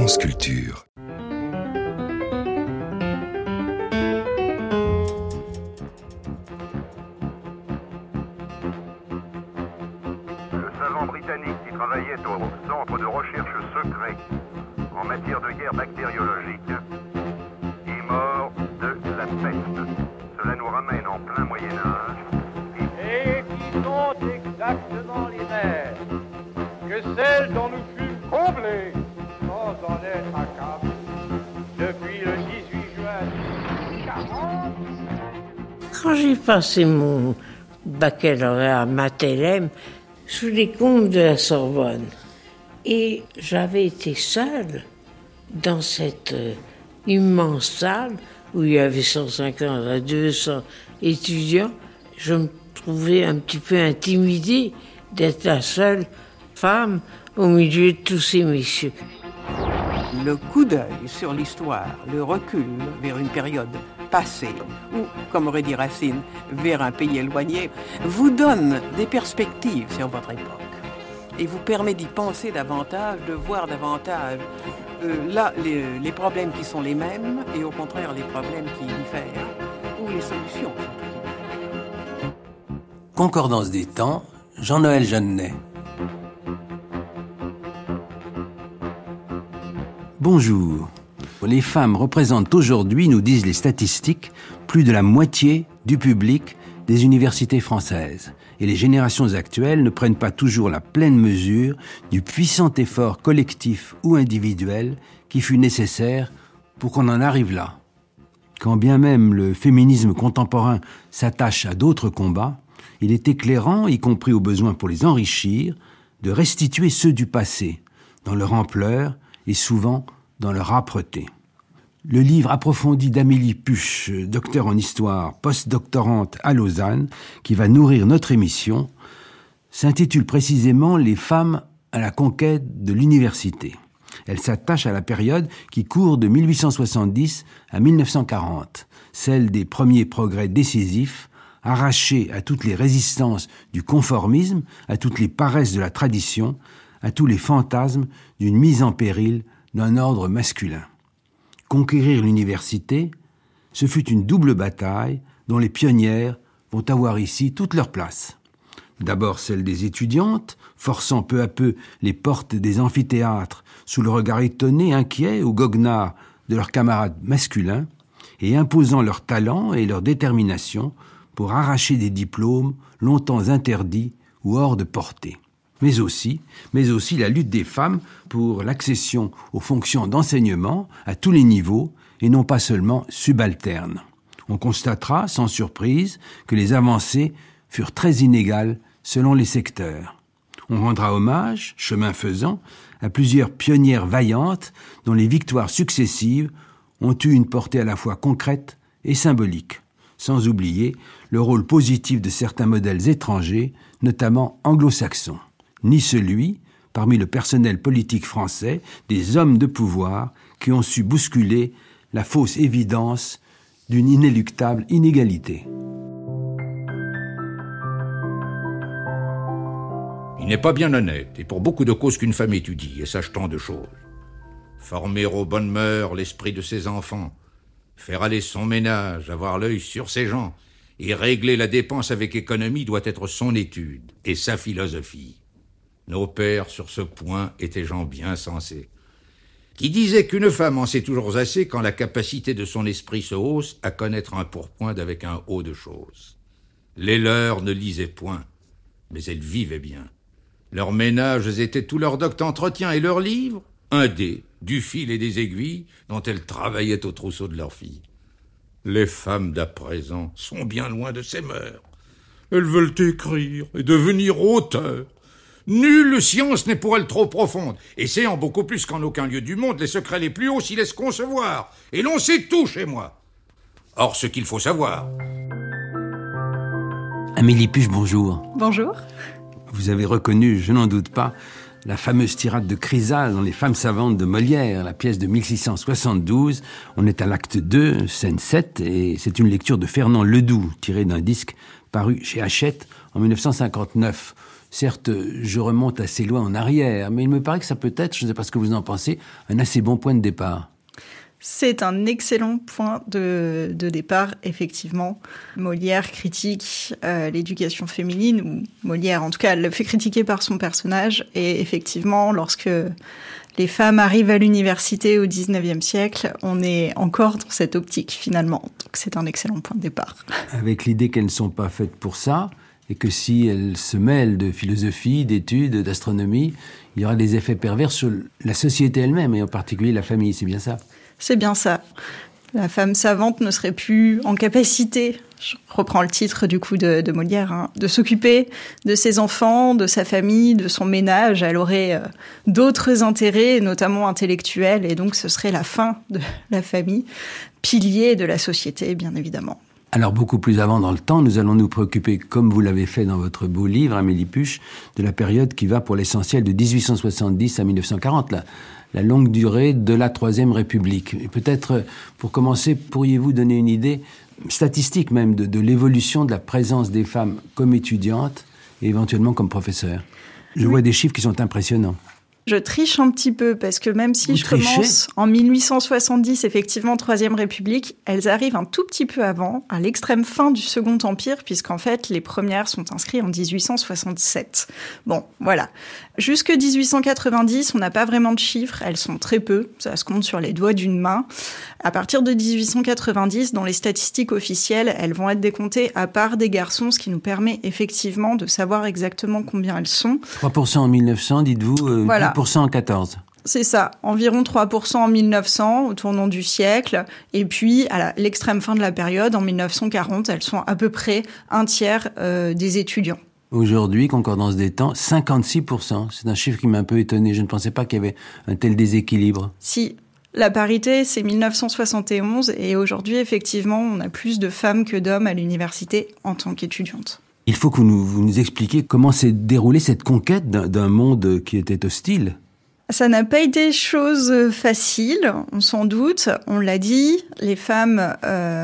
France Culture. Britannique qui travaillait au centre de recherche secret en matière de guerre bactériologique est mort de la peste. Cela nous ramène en plein Moyen-Âge. Et qui sont exactement les mêmes que celles dont nous fûmes comblés sans en être accablés depuis le 18 juin 1940. Quand j'ai passé mon baccalauréat à Math-LM, sous les combes de la Sorbonne. Et j'avais été seule dans cette immense salle où il y avait 150 à 200 étudiants. Je me trouvais un petit peu intimidée d'être la seule femme au milieu de tous ces messieurs. Le coup d'œil sur l'histoire, le recul vers une période passée, ou, comme aurait dit Racine, vers un pays éloigné, vous donne des perspectives sur votre époque et vous permet d'y penser davantage, de voir davantage là les problèmes qui sont les mêmes et au contraire les problèmes qui diffèrent ou les solutions. Concordance des temps, Jean-Noël Jeannet. Bonjour. Les femmes représentent aujourd'hui, nous disent les statistiques, plus de la moitié du public des universités françaises. Et les générations actuelles ne prennent pas toujours la pleine mesure du puissant effort collectif ou individuel qui fut nécessaire pour qu'on en arrive là. Quand bien même le féminisme contemporain s'attache à d'autres combats, il est éclairant, y compris au besoin pour les enrichir, de restituer ceux du passé, dans leur ampleur et souvent dans leur âpreté. Le livre approfondi d'Amélie Puch, docteure en histoire, post-doctorante à Lausanne, qui va nourrir notre émission, s'intitule précisément « Les femmes à la conquête de l'université ». Elle s'attache à la période qui court de 1870 à 1940, celle des premiers progrès décisifs, arrachés à toutes les résistances du conformisme, à toutes les paresses de la tradition, à tous les fantasmes d'une mise en péril d'un ordre masculin. Conquérir l'université, ce fut une double bataille dont les pionnières vont avoir ici toute leur place. D'abord celle des étudiantes, forçant peu à peu les portes des amphithéâtres sous le regard étonné, inquiet ou goguenard de leurs camarades masculins, et imposant leur talent et leur détermination pour arracher des diplômes longtemps interdits ou hors de portée. Mais aussi la lutte des femmes pour l'accession aux fonctions d'enseignement à tous les niveaux et non pas seulement subalternes. On constatera, sans surprise, que les avancées furent très inégales selon les secteurs. On rendra hommage, chemin faisant, à plusieurs pionnières vaillantes dont les victoires successives ont eu une portée à la fois concrète et symbolique, sans oublier le rôle positif de certains modèles étrangers, notamment anglo-saxons, ni celui, parmi le personnel politique français, des hommes de pouvoir qui ont su bousculer la fausse évidence d'une inéluctable inégalité. Il n'est pas bien honnête, et pour beaucoup de causes qu'une femme étudie, et sache tant de choses. Former aux bonnes mœurs l'esprit de ses enfants, faire aller son ménage, avoir l'œil sur ses gens, et régler la dépense avec économie doit être son étude et sa philosophie. Nos pères, sur ce point, étaient gens bien sensés, qui disaient qu'une femme en sait toujours assez quand la capacité de son esprit se hausse à connaître un pourpoint avec un haut de choses. Les leurs ne lisaient point, mais elles vivaient bien. Leurs ménages étaient tout leur docte entretien et leurs livres, un dé, du fil et des aiguilles dont elles travaillaient au trousseau de leurs filles. Les femmes d'à présent sont bien loin de ces mœurs. Elles veulent écrire et devenir auteurs. Nulle science n'est pour elles trop profonde, essayant beaucoup plus qu'en aucun lieu du monde les secrets les plus hauts s'y laissent concevoir. Et l'on sait tout chez moi. Or, ce qu'il faut savoir... Amélie Puch, bonjour. Bonjour. Vous avez reconnu, je n'en doute pas, la fameuse tirade de Chrysale dans Les Femmes savantes de Molière, la pièce de 1672. On est à l'acte 2, scène 7, et c'est une lecture de Fernand Ledoux, tirée d'un disque paru chez Hachette en 1959. Certes, je remonte assez loin en arrière, mais il me paraît que ça peut être, je ne sais pas ce que vous en pensez, un assez bon point de départ. C'est un excellent point de départ, effectivement. Molière critique l'éducation féminine, ou Molière, en tout cas, le fait critiquer par son personnage. Et effectivement, lorsque les femmes arrivent à l'université au XIXe siècle, on est encore dans cette optique, finalement. Donc c'est un excellent point de départ. Avec l'idée qu'elles ne sont pas faites pour ça, et que si elles se mêlent de philosophie, d'études, d'astronomie, il y aura des effets pervers sur la société elle-même, et en particulier la famille, c'est bien ça ? C'est bien ça. La femme savante ne serait plus en capacité, je reprends le titre du coup de Molière, de s'occuper de ses enfants, de sa famille, de son ménage. Elle aurait d'autres intérêts, notamment intellectuels, et donc ce serait la fin de la famille, pilier de la société, bien évidemment. Alors, beaucoup plus avant dans le temps, nous allons nous préoccuper, comme vous l'avez fait dans votre beau livre, Amélie Puch, de la période qui va pour l'essentiel de 1870 à 1940, la longue durée de la Troisième République. Et peut-être, pour commencer, pourriez-vous donner une idée statistique même de l'évolution de la présence des femmes comme étudiantes et éventuellement comme professeurs ? Je vois des chiffres qui sont impressionnants. Je triche un petit peu parce que même si je commence en 1870, effectivement, Troisième République, elles arrivent un tout petit peu avant, à l'extrême fin du Second Empire, puisqu'en fait, les premières sont inscrites en 1867. Bon, voilà. Jusque 1890, on n'a pas vraiment de chiffres, elles sont très peu, ça se compte sur les doigts d'une main. À partir de 1890, dans les statistiques officielles, elles vont être décomptées à part des garçons, ce qui nous permet effectivement de savoir exactement combien elles sont. 3% en 1900, dites-vous, voilà. 10% en 14. C'est ça, environ 3% en 1900, au tournant du siècle. Et puis, à l'extrême fin de la période, en 1940, elles sont à peu près un tiers des étudiants. Aujourd'hui, concordance des temps, 56%. C'est un chiffre qui m'a un peu étonné. Je ne pensais pas qu'il y avait un tel déséquilibre. Si, la parité, c'est 1971. Et aujourd'hui, effectivement, on a plus de femmes que d'hommes à l'université en tant qu'étudiantes. Il faut que vous nous expliquiez comment s'est déroulée cette conquête d'un monde qui était hostile. Ça n'a pas été chose facile, on s'en doute. On l'a dit, les femmes,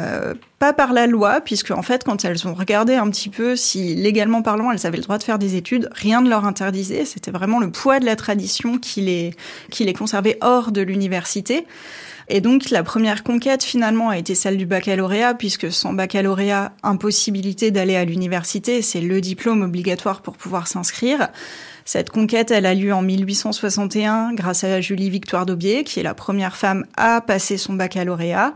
pas par la loi, puisque en fait, quand elles ont regardé un petit peu si, légalement parlant, elles avaient le droit de faire des études, rien ne leur interdisait. C'était vraiment le poids de la tradition qui les conservait hors de l'université. Et donc, la première conquête, finalement, a été celle du baccalauréat, puisque sans baccalauréat, impossibilité d'aller à l'université, c'est le diplôme obligatoire pour pouvoir s'inscrire. Cette conquête, elle a lieu en 1861, grâce à Julie Victoire d'Aubier, qui est la première femme à passer son baccalauréat.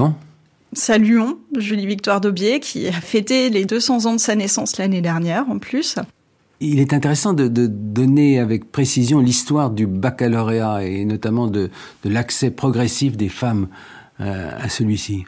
Saluons Julie Victoire d'Aubier, qui a fêté les 200 ans de sa naissance l'année dernière, en plus. Il est intéressant de donner avec précision l'histoire du baccalauréat et notamment de l'accès progressif des femmes à celui-ci.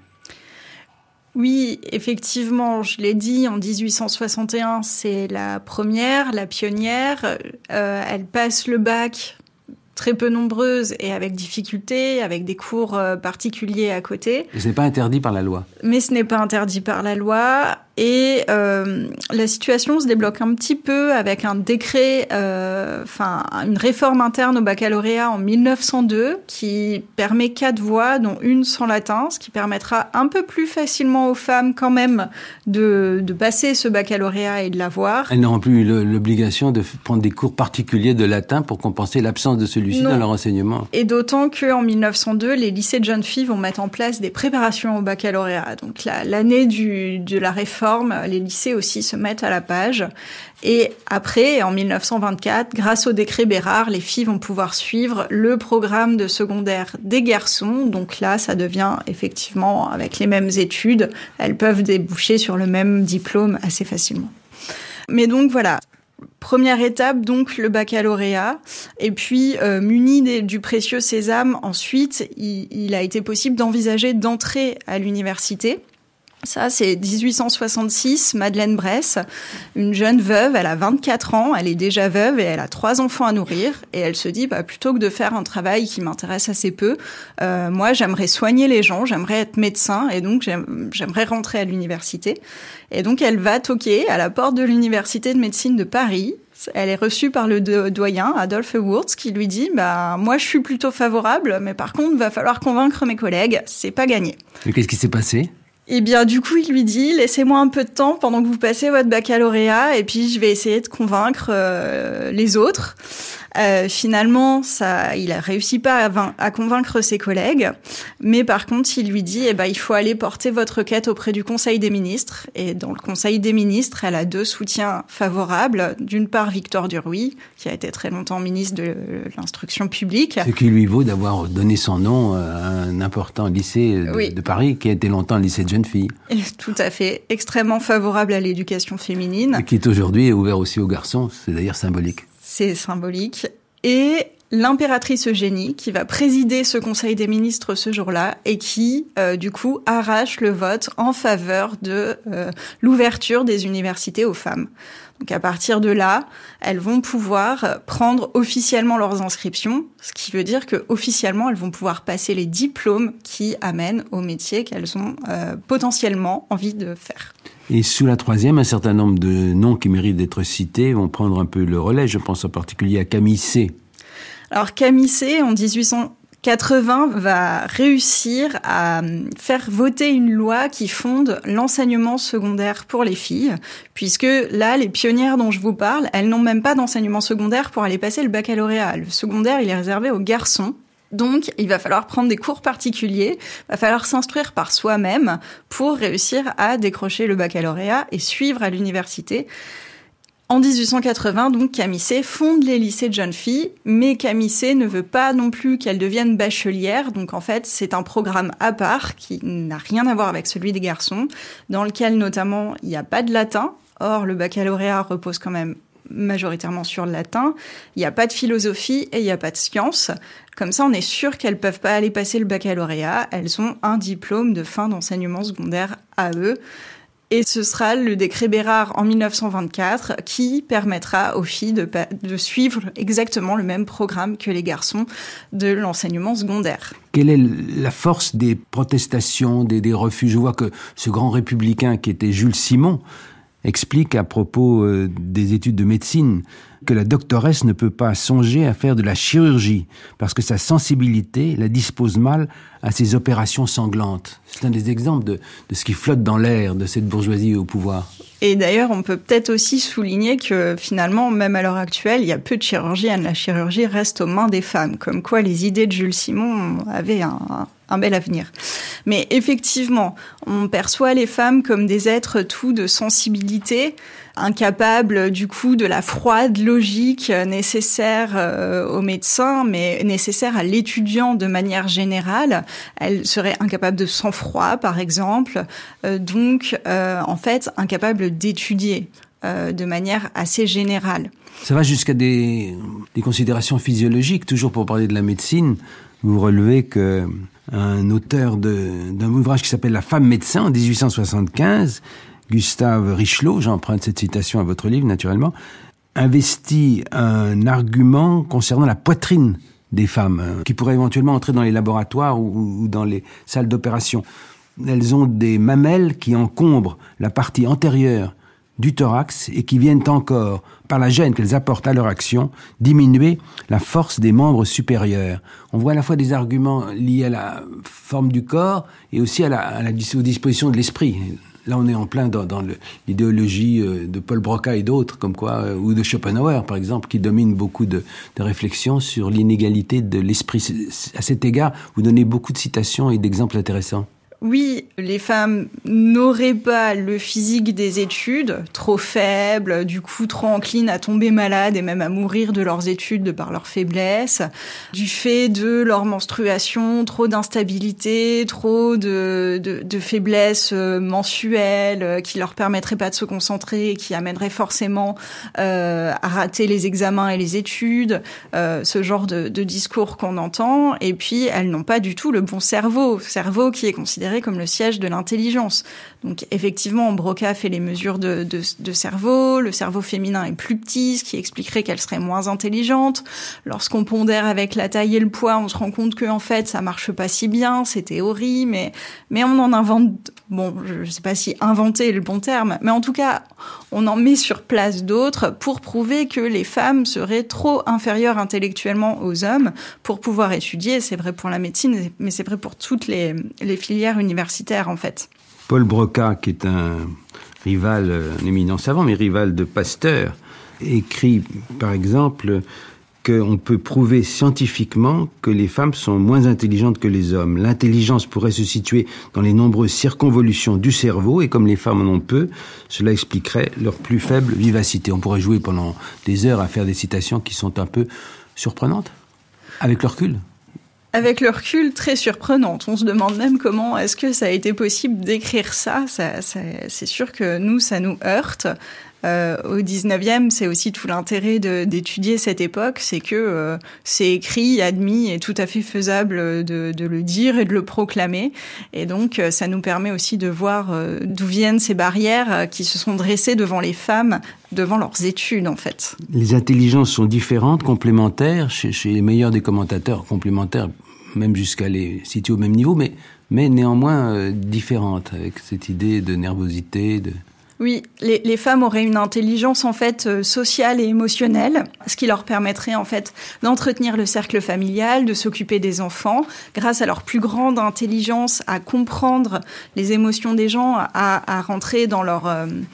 Oui, effectivement, je l'ai dit, en 1861, c'est la première, la pionnière. Elle passe le bac, très peu nombreuses et avec difficulté, avec des cours particuliers à côté. Et ce n'est pas interdit par la loi. Mais ce n'est pas interdit par la loi. Et la situation se débloque un petit peu avec un décret, une réforme interne au baccalauréat en 1902 qui permet 4 voies, dont une sans latin, ce qui permettra un peu plus facilement aux femmes quand même de passer ce baccalauréat et de l'avoir. Elles n'auront plus l'obligation de prendre des cours particuliers de latin pour compenser l'absence de celui-ci dans leur enseignement. Et d'autant qu'en 1902, les lycées de jeunes filles vont mettre en place des préparations au baccalauréat. Donc l'année de la réforme, les lycées aussi se mettent à la page. Et après, en 1924, grâce au décret Bérard, les filles vont pouvoir suivre le programme de secondaire des garçons. Donc là, ça devient effectivement, avec les mêmes études, elles peuvent déboucher sur le même diplôme assez facilement. Mais donc voilà. Première étape, donc le baccalauréat. Et puis, muni du précieux sésame, ensuite, il a été possible d'envisager d'entrer à l'université. Ça, c'est 1866, Madeleine Bress, une jeune veuve, elle a 24 ans, elle est déjà veuve et elle a 3 enfants à nourrir. Et elle se dit, plutôt que de faire un travail qui m'intéresse assez peu, moi, j'aimerais soigner les gens, j'aimerais être médecin et donc j'aimerais rentrer à l'université. Et donc, elle va toquer à la porte de l'université de médecine de Paris. Elle est reçue par le doyen, Adolphe Wurtz, qui lui dit, moi, je suis plutôt favorable, mais par contre, il va falloir convaincre mes collègues, c'est pas gagné. Mais qu'est-ce qui s'est passé ? Et bien, du coup, il lui dit, laissez-moi un peu de temps pendant que vous passez votre baccalauréat, et puis je vais essayer de convaincre les autres. Finalement, il a réussi pas à convaincre ses collègues, mais par contre, il lui dit, il faut aller porter votre requête auprès du Conseil des ministres. Et dans le Conseil des ministres, elle a 2 soutiens favorables. D'une part, Victor Duruy, qui a été très longtemps ministre de l'instruction publique. Ce qui lui vaut d'avoir donné son nom à un important lycée de Paris, qui a été longtemps un lycée de jeunes filles. Et tout à fait, extrêmement favorable à l'éducation féminine. Et qui est aujourd'hui ouvert aussi aux garçons, c'est d'ailleurs symbolique. C'est symbolique. Et l'impératrice Eugénie, qui va présider ce Conseil des ministres ce jour-là, et qui, du coup, arrache le vote en faveur de l'ouverture des universités aux femmes. Donc à partir de là, elles vont pouvoir prendre officiellement leurs inscriptions, ce qui veut dire que officiellement, elles vont pouvoir passer les diplômes qui amènent au métier qu'elles ont potentiellement envie de faire. Et sous la troisième, un certain nombre de noms qui méritent d'être cités vont prendre un peu le relais. Je pense en particulier à Camille C. Alors Camille C, en 1880, va réussir à faire voter une loi qui fonde l'enseignement secondaire pour les filles, puisque là, les pionnières dont je vous parle, elles n'ont même pas d'enseignement secondaire pour aller passer le baccalauréat. Le secondaire, il est réservé aux garçons. Donc, il va falloir prendre des cours particuliers, il va falloir s'instruire par soi-même pour réussir à décrocher le baccalauréat et suivre à l'université. En 1880, donc, Camille C fonde les lycées de jeunes filles, mais Camille C ne veut pas non plus qu'elles deviennent bachelières. Donc, en fait, c'est un programme à part qui n'a rien à voir avec celui des garçons, dans lequel, notamment, il n'y a pas de latin. Or, le baccalauréat repose quand même majoritairement sur le latin. Il n'y a pas de philosophie et il n'y a pas de sciences. Comme ça, on est sûr qu'elles peuvent pas aller passer le baccalauréat. Elles ont un diplôme de fin d'enseignement secondaire à eux. Et ce sera le décret Bérard en 1924 qui permettra aux filles de suivre exactement le même programme que les garçons de l'enseignement secondaire. Quelle est la force des protestations, des refus? Je vois que ce grand républicain qui était Jules Simon explique à propos des études de médecine que la doctoresse ne peut pas songer à faire de la chirurgie parce que sa sensibilité la dispose mal à ces opérations sanglantes. C'est un des exemples de ce qui flotte dans l'air de cette bourgeoisie au pouvoir. Et d'ailleurs, on peut peut-être aussi souligner que finalement, même à l'heure actuelle, il y a peu de chirurgiennes. La chirurgie reste aux mains des femmes, comme quoi les idées de Jules Simon avaient un bel avenir. Mais effectivement, on perçoit les femmes comme des êtres tout de sensibilité, incapables du coup de la froide logique nécessaire aux médecins, mais nécessaire à l'étudiant de manière générale. Elles seraient incapables de sang-froid, par exemple, donc en fait incapables d'étudier de manière assez générale. Ça va jusqu'à des considérations physiologiques. Toujours pour parler de la médecine, vous relevez que un auteur d'un ouvrage qui s'appelle « La femme médecin » en 1875, Gustave Richelot, j'emprunte cette citation à votre livre naturellement, investit un argument concernant la poitrine des femmes, qui pourrait éventuellement entrer dans les laboratoires ou dans les salles d'opération. Elles ont des mamelles qui encombrent la partie antérieure du thorax et qui viennent encore, par la gêne qu'elles apportent à leur action, diminuer la force des membres supérieurs. On voit à la fois des arguments liés à la forme du corps et aussi aux dispositions de l'esprit. Là, on est en plein dans l'idéologie de Paul Broca et d'autres, comme quoi, ou de Schopenhauer, par exemple, qui domine beaucoup de réflexions sur l'inégalité de l'esprit. À cet égard, vous donnez beaucoup de citations et d'exemples intéressants. Oui, les femmes n'auraient pas le physique des études, trop faibles, du coup trop enclines à tomber malades et même à mourir de leurs études de par leur faiblesse, du fait de leur menstruation, trop d'instabilité, trop de faiblesse mensuelle qui leur permettrait pas de se concentrer et qui amènerait forcément à rater les examens et les études, ce genre de discours qu'on entend. Et puis, elles n'ont pas du tout le bon cerveau qui est considéré comme le siège de l'intelligence. Donc effectivement, Broca fait les mesures de cerveau, le cerveau féminin est plus petit, ce qui expliquerait qu'elle serait moins intelligente. Lorsqu'on pondère avec la taille et le poids, on se rend compte que en fait, ça marche pas si bien, c'est théorie, mais on en invente bon, je ne sais pas si inventer est le bon terme, mais en tout cas, on en met sur place d'autres pour prouver que les femmes seraient trop inférieures intellectuellement aux hommes pour pouvoir étudier. C'est vrai pour la médecine, mais c'est vrai pour toutes les filières universitaires, en fait. Paul Broca, qui est un rival, un éminent savant, mais rival de Pasteur, écrit, par exemple, qu'on peut prouver scientifiquement que les femmes sont moins intelligentes que les hommes. L'intelligence pourrait se situer dans les nombreuses circonvolutions du cerveau, et comme les femmes en ont peu, cela expliquerait leur plus faible vivacité. On pourrait jouer pendant des heures à faire des citations qui sont un peu surprenantes, avec le recul. Avec le recul, très surprenante. On se demande même comment est-ce que ça a été possible d'écrire ça. C'est sûr que nous, ça nous heurte. Au 19e, c'est aussi tout l'intérêt d'étudier cette époque, c'est que c'est écrit, admis et tout à fait faisable de le dire et de le proclamer. Et donc, ça nous permet aussi de voir d'où viennent ces barrières qui se sont dressées devant les femmes, devant leurs études, en fait. Les intelligences sont différentes, complémentaires, chez les meilleurs des commentateurs, complémentaires, même jusqu'à les situer au même niveau, mais néanmoins différentes, avec cette idée de nervosité, Oui, les femmes auraient une intelligence en fait sociale et émotionnelle, ce qui leur permettrait en fait d'entretenir le cercle familial, de s'occuper des enfants, grâce à leur plus grande intelligence à comprendre les émotions des gens, à rentrer dans leur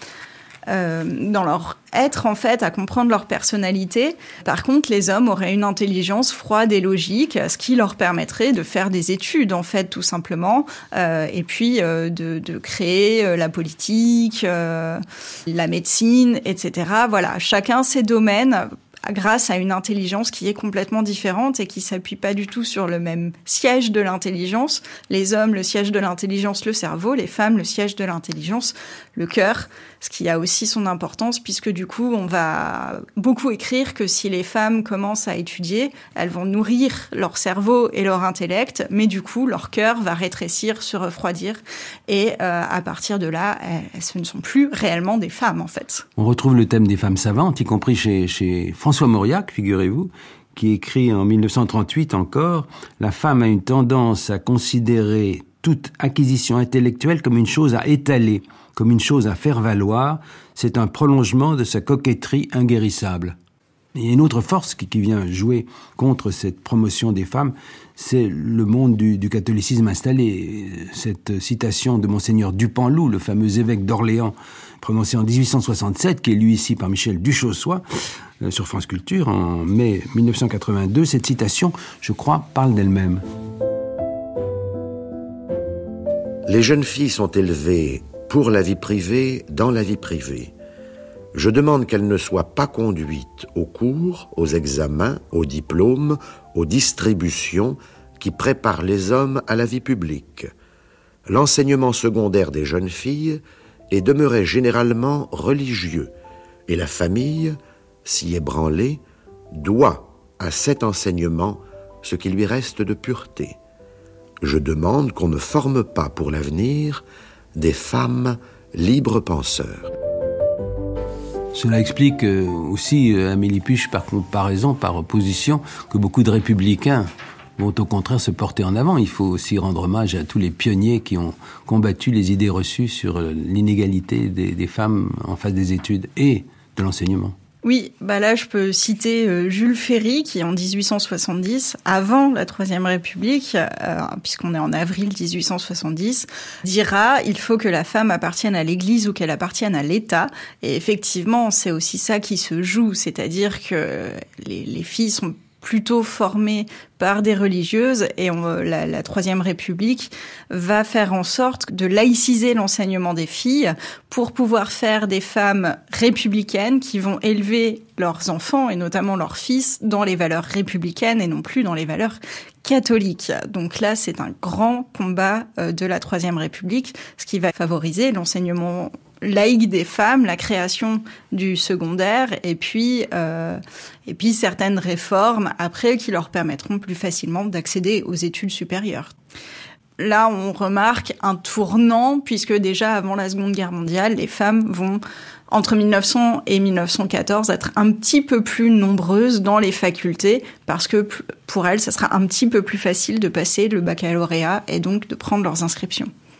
être, en fait, à comprendre leur personnalité. Par contre, les hommes auraient une intelligence froide et logique, ce qui leur permettrait de faire des études, en fait, tout simplement, et puis de créer la politique, la médecine, etc. Voilà, chacun ses domaines, grâce à une intelligence qui est complètement différente et qui s'appuie pas du tout sur le même siège de l'intelligence. Les hommes, le siège de l'intelligence, le cerveau. Les femmes, le siège de l'intelligence, le cœur. Ce qui a aussi son importance puisque du coup, on va beaucoup écrire que si les femmes commencent à étudier, elles vont nourrir leur cerveau et leur intellect, mais du coup, leur cœur va rétrécir, se refroidir. Et à partir de là, ce ne sont plus réellement des femmes, en fait. On retrouve le thème des femmes savantes, y compris chez François Mauriac, figurez-vous, qui écrit en 1938 encore « La femme a une tendance à considérer toute acquisition intellectuelle comme une chose à étaler, comme une chose à faire valoir. C'est un prolongement de sa coquetterie inguérissable. » Il y a une autre force qui vient jouer contre cette promotion des femmes, c'est le monde du catholicisme installé. Cette citation de Monseigneur Dupanloup, le fameux évêque d'Orléans, prononcée en 1867, qui est lu ici par Michel Duchossois, sur France Culture, en mai 1982, cette citation, je crois, parle d'elle-même. Les jeunes filles sont élevées pour la vie privée, dans la vie privée. Je demande qu'elles ne soient pas conduites aux cours, aux examens, aux diplômes, aux distributions qui préparent les hommes à la vie publique. L'enseignement secondaire des jeunes filles est demeuré généralement religieux, et la famille, si ébranlée, doit à cet enseignement ce qui lui reste de pureté. Je demande qu'on ne forme pas pour l'avenir des femmes libres penseurs. Cela explique aussi, Amélie Puch, par comparaison, par opposition, que beaucoup de républicains vont au contraire se porter en avant. Il faut aussi rendre hommage à tous les pionniers qui ont combattu les idées reçues sur l'inégalité des femmes en face des études et de l'enseignement. Oui, là je peux citer Jules Ferry qui en 1870, avant la Troisième République, puisqu'on est en avril 1870, dira « il faut que la femme appartienne à l'Église ou qu'elle appartienne à l'État ». Et effectivement, c'est aussi ça qui se joue, c'est-à-dire que les filles sont plutôt formées par des religieuses et la Troisième République va faire en sorte de laïciser l'enseignement des filles pour pouvoir faire des femmes républicaines qui vont élever leurs enfants et notamment leurs fils dans les valeurs républicaines et non plus dans les valeurs catholiques. Donc là, c'est un grand combat de la Troisième République, ce qui va favoriser l'enseignement laïque des femmes, la création du secondaire et puis certaines réformes après qui leur permettront plus facilement d'accéder aux études supérieures. Là, on remarque un tournant puisque déjà avant la Seconde Guerre mondiale, les femmes vont entre 1900 et 1914 être un petit peu plus nombreuses dans les facultés parce que pour elles, ça sera un petit peu plus facile de passer le baccalauréat et donc de prendre leurs inscriptions.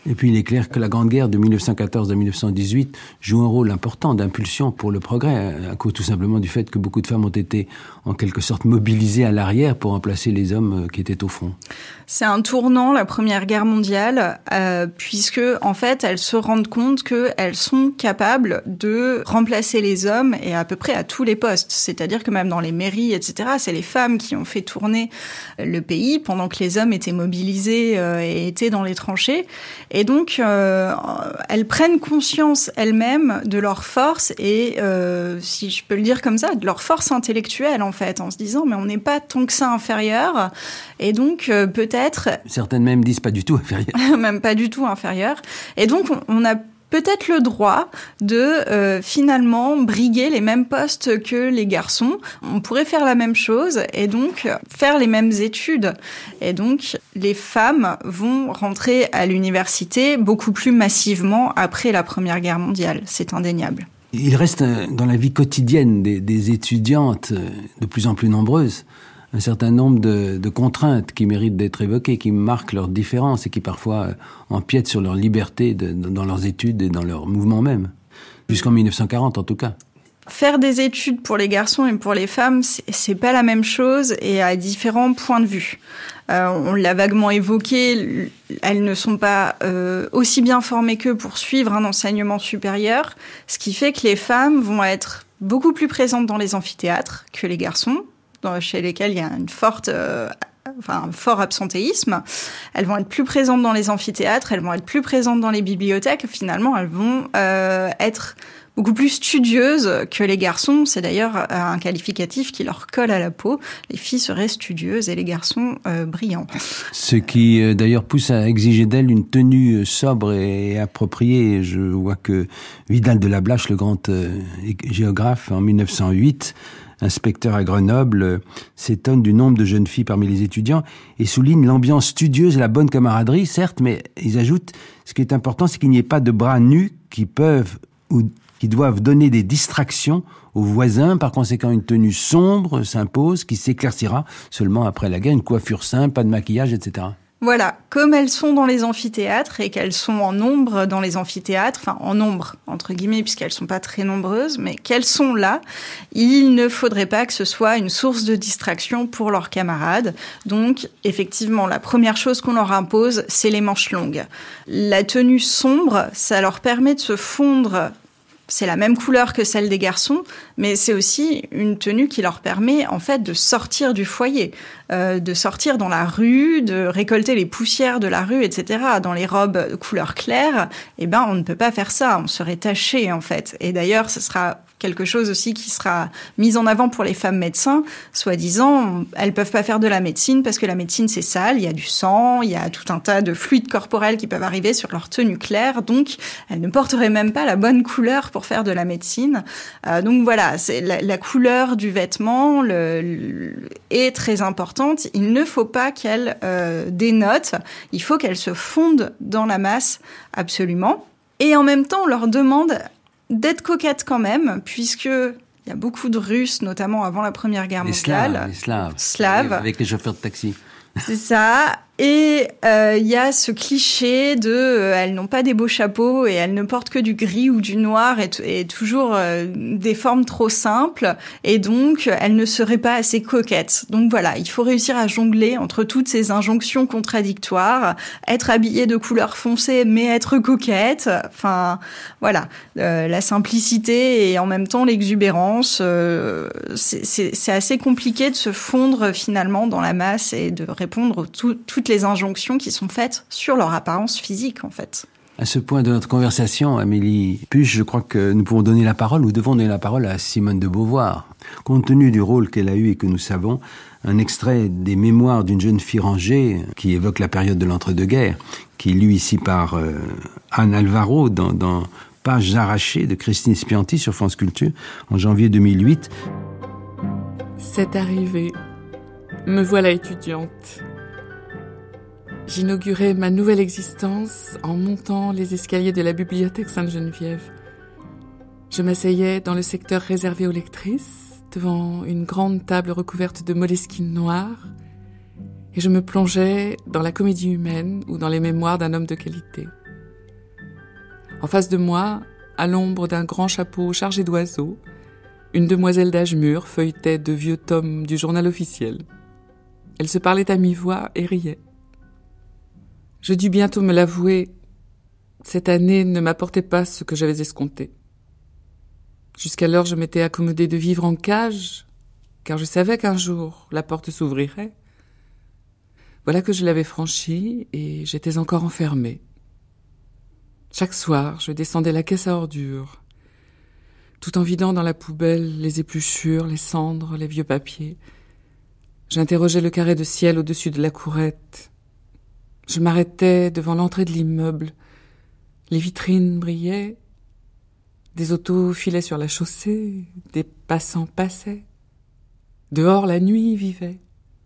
Et puis il est clair que la Grande Guerre de 1914 à 1918 joue un rôle important d'impulsion pour le progrès, à cause tout simplement du fait que beaucoup de femmes ont été en quelque sorte mobilisées à l'arrière pour remplacer les hommes qui étaient au front. C'est un tournant, la Première Guerre mondiale, puisque en fait elles se rendent compte qu'elles sont capables de remplacer les hommes et à peu près à tous les postes. C'est-à-dire que même dans les mairies, etc., c'est les femmes qui ont fait tourner le pays pendant que les hommes étaient mobilisés et étaient dans les tranchées. Et donc, elles prennent conscience elles-mêmes de leur force et, si je peux le dire comme ça, de leur force intellectuelle, en fait, en se disant, mais on n'est pas tant que ça inférieur. Et donc, peut-être... Certaines même disent pas du tout inférieur. Même pas du tout inférieur. Et donc, on a peut-être le droit de finalement briguer les mêmes postes que les garçons. On pourrait faire la même chose et donc faire les mêmes études. Et donc, les femmes vont rentrer à l'université beaucoup plus massivement après la Première Guerre mondiale. C'est indéniable. Il reste dans la vie quotidienne des étudiantes de plus en plus nombreuses un certain nombre de contraintes qui méritent d'être évoquées, qui marquent leurs différences et qui parfois empiètent sur leur liberté dans leurs études et dans leur mouvement même. Jusqu'en 1940 en tout cas. Faire des études pour les garçons et pour les femmes, c'est pas la même chose et à différents points de vue. On l'a vaguement évoqué, elles ne sont pas aussi bien formées qu'eux pour suivre un enseignement supérieur, ce qui fait que les femmes vont être beaucoup plus présentes dans les amphithéâtres que les garçons, chez lesquels il y a un fort absentéisme. Elles vont être plus présentes dans les amphithéâtres, elles vont être plus présentes dans les bibliothèques. Finalement, elles vont être beaucoup plus studieuses que les garçons. C'est d'ailleurs un qualificatif qui leur colle à la peau. Les filles seraient studieuses et les garçons brillants. Ce qui d'ailleurs pousse à exiger d'elles une tenue sobre et appropriée. Je vois que Vidal de Lablache, le grand géographe, en 1908, inspecteur à Grenoble, s'étonne du nombre de jeunes filles parmi les étudiants et souligne l'ambiance studieuse et la bonne camaraderie, certes, mais ils ajoutent, ce qui est important, c'est qu'il n'y ait pas de bras nus qui peuvent ou qui doivent donner des distractions aux voisins. Par conséquent, une tenue sombre s'impose, qui s'éclaircira seulement après la guerre, une coiffure simple, pas de maquillage, etc. Voilà, comme elles sont dans les amphithéâtres et qu'elles sont en nombre dans les amphithéâtres, enfin en nombre entre guillemets puisqu'elles sont pas très nombreuses, mais qu'elles sont là, il ne faudrait pas que ce soit une source de distraction pour leurs camarades. Donc effectivement, la première chose qu'on leur impose, c'est les manches longues. La tenue sombre, ça leur permet de se fondre. C'est la même couleur que celle des garçons, mais c'est aussi une tenue qui leur permet en fait de sortir du foyer, de sortir dans la rue, de récolter les poussières de la rue, etc. Dans les robes de couleur claire, on ne peut pas faire ça, on serait taché en fait. Et d'ailleurs, ce sera quelque chose aussi qui sera mis en avant pour les femmes médecins, soi-disant, elles peuvent pas faire de la médecine parce que la médecine c'est sale, il y a du sang, il y a tout un tas de fluides corporels qui peuvent arriver sur leur tenue claire, donc elles ne porteraient même pas la bonne couleur pour faire de la médecine. Donc voilà, c'est la couleur du vêtement est très importante. Il ne faut pas qu'elle dénote, il faut qu'elle se fonde dans la masse absolument. Et en même temps, on leur demande d'être coquettes quand même, puisque il y a beaucoup de Russes, notamment avant la Première Guerre mondiale. Les Slaves. Avec les chauffeurs de taxi. C'est ça. Et il y a ce cliché de elles n'ont pas des beaux chapeaux et elles ne portent que du gris ou du noir et toujours des formes trop simples et donc elles ne seraient pas assez coquettes. Donc voilà, il faut réussir à jongler entre toutes ces injonctions contradictoires, être habillée de couleur foncée mais être coquette. Enfin voilà, la simplicité et en même temps l'exubérance, c'est assez compliqué de se fondre finalement dans la masse et de répondre à toutes les injonctions qui sont faites sur leur apparence physique, en fait. À ce point de notre conversation, Amélie Puch, je crois que nous pouvons donner la parole, ou devons donner la parole à Simone de Beauvoir. Compte tenu du rôle qu'elle a eu et que nous savons, un extrait des mémoires d'une jeune fille rangée qui évoque la période de l'entre-deux-guerres, qui est lu ici par Anne Alvaro dans Pages arrachées de Christine Spianti sur France Culture en janvier 2008. C'est arrivé. Me voilà étudiante. J'inaugurais ma nouvelle existence en montant les escaliers de la bibliothèque Sainte-Geneviève. Je m'asseyais dans le secteur réservé aux lectrices, devant une grande table recouverte de moleskine noire, et je me plongeais dans la comédie humaine ou dans les mémoires d'un homme de qualité. En face de moi, à l'ombre d'un grand chapeau chargé d'oiseaux, une demoiselle d'âge mûr feuilletait de vieux tomes du journal officiel. Elle se parlait à mi-voix et riait. Je dus bientôt me l'avouer, cette année ne m'apportait pas ce que j'avais escompté. Jusqu'alors, je m'étais accommodée de vivre en cage, car je savais qu'un jour, la porte s'ouvrirait. Voilà que je l'avais franchie et j'étais encore enfermée. Chaque soir, je descendais la caisse à ordures, tout en vidant dans la poubelle les épluchures, les cendres, les vieux papiers. J'interrogeais le carré de ciel au-dessus de la courette. Je m'arrêtais devant l'entrée de l'immeuble. Les vitrines brillaient. Des autos filaient sur la chaussée. Des passants passaient. Dehors, la nuit vivait.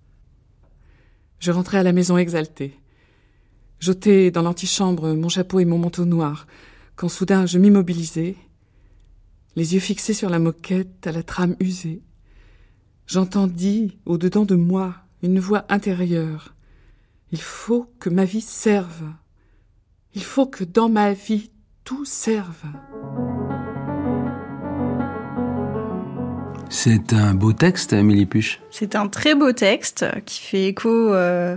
Je rentrais à la maison exaltée. J'ôtais dans l'antichambre mon chapeau et mon manteau noir, quand soudain je m'immobilisais, les yeux fixés sur la moquette à la trame usée. J'entendis, au-dedans de moi, une voix intérieure. Il faut que ma vie serve. Il faut que dans ma vie, tout serve. C'est un beau texte, Amélie Puch. C'est un très beau texte qui fait écho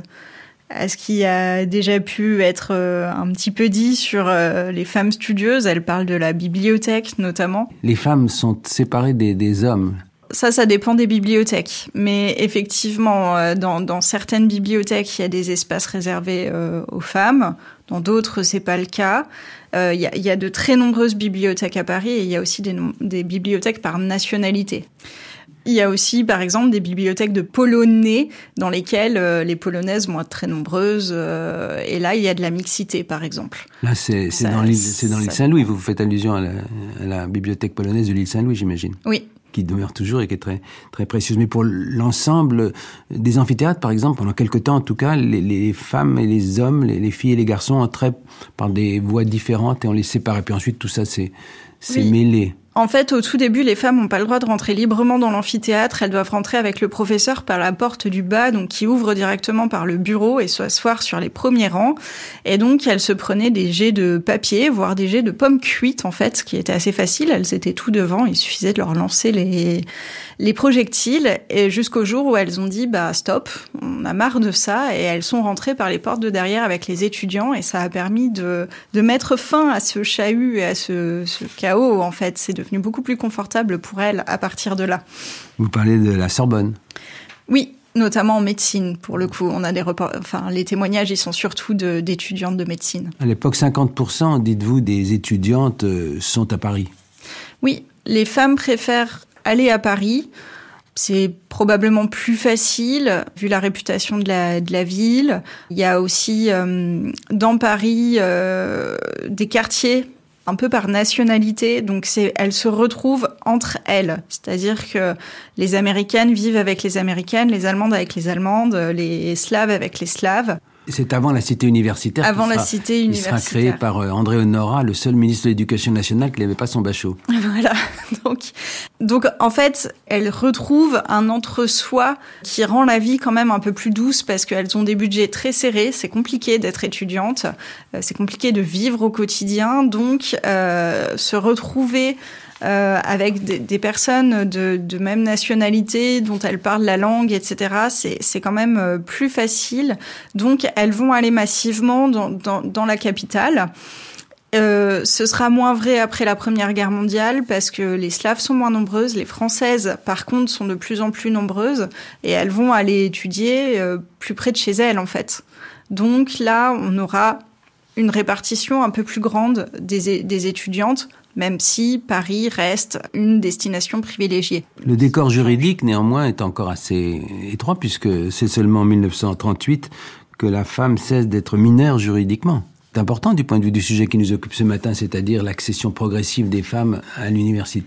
à ce qui a déjà pu être un petit peu dit sur les femmes studieuses. Elle parle de la bibliothèque, notamment. Les femmes sont séparées des hommes. Ça dépend des bibliothèques. Mais effectivement, dans certaines bibliothèques, il y a des espaces réservés aux femmes. Dans d'autres, c'est pas le cas. Il y a de très nombreuses bibliothèques à Paris et il y a aussi des bibliothèques par nationalité. Il y a aussi, par exemple, des bibliothèques de Polonais dans lesquelles les Polonaises vont être très nombreuses. Et là, il y a de la mixité, par exemple. Là, c'est dans l'île Saint-Louis. Vous faites allusion à la bibliothèque polonaise de l'île Saint-Louis, j'imagine. Oui. Qui demeure toujours et qui est très, très précieuse. Mais pour l'ensemble des amphithéâtres, par exemple, pendant quelque temps, en tout cas, les femmes et les hommes, les filles et les garçons entraient par des voies différentes et on les séparait. Puis ensuite, tout ça s'est mêlé. En fait, au tout début, les femmes n'ont pas le droit de rentrer librement dans l'amphithéâtre. Elles doivent rentrer avec le professeur par la porte du bas, donc qui ouvre directement par le bureau et s'asseoir sur les premiers rangs. Et donc, elles se prenaient des jets de papier, voire des jets de pommes cuites, en fait, ce qui était assez facile. Elles étaient tout devant. Il suffisait de leur lancer les projectiles. Et jusqu'au jour où elles ont dit, stop, on a marre de ça. Et elles sont rentrées par les portes de derrière avec les étudiants. Et ça a permis de mettre fin à ce chahut et à ce chaos, en fait. C'est devenu beaucoup plus confortable pour elles à partir de là. Vous parlez de la Sorbonne. Oui, notamment en médecine, pour le coup. On a les témoignages, ils sont surtout d'étudiantes de médecine. À l'époque, 50%, dites-vous, des étudiantes sont à Paris. Oui, les femmes préfèrent aller à Paris. C'est probablement plus facile, vu la réputation de la ville. Il y a aussi, dans Paris, des quartiers un peu par nationalité, donc elles se retrouvent entre elles. C'est-à-dire que les Américaines vivent avec les Américaines, les Allemandes avec les Allemandes, les Slaves avec les Slaves. C'est avant la cité universitaire. Qui sera créée par André Honorat, le seul ministre de l'Éducation nationale qui n'avait pas son bachot. Voilà. Donc, en fait, elles retrouvent un entre-soi qui rend la vie quand même un peu plus douce parce qu'elles ont des budgets très serrés. C'est compliqué d'être étudiante. C'est compliqué de vivre au quotidien. Donc, se retrouver avec des personnes de même nationalité dont elles parlent la langue, etc., c'est quand même plus facile. Donc, elles vont aller massivement dans la capitale. Ce sera moins vrai après la Première Guerre mondiale parce que les Slaves sont moins nombreuses. Les Françaises, par contre, sont de plus en plus nombreuses et elles vont aller étudier plus près de chez elles, en fait. Donc là, on aura une répartition un peu plus grande des étudiantes, même si Paris reste une destination privilégiée. Le décor juridique, néanmoins, est encore assez étroit, puisque c'est seulement en 1938 que la femme cesse d'être mineure juridiquement. C'est important du point de vue du sujet qui nous occupe ce matin, c'est-à-dire l'accession progressive des femmes à l'université.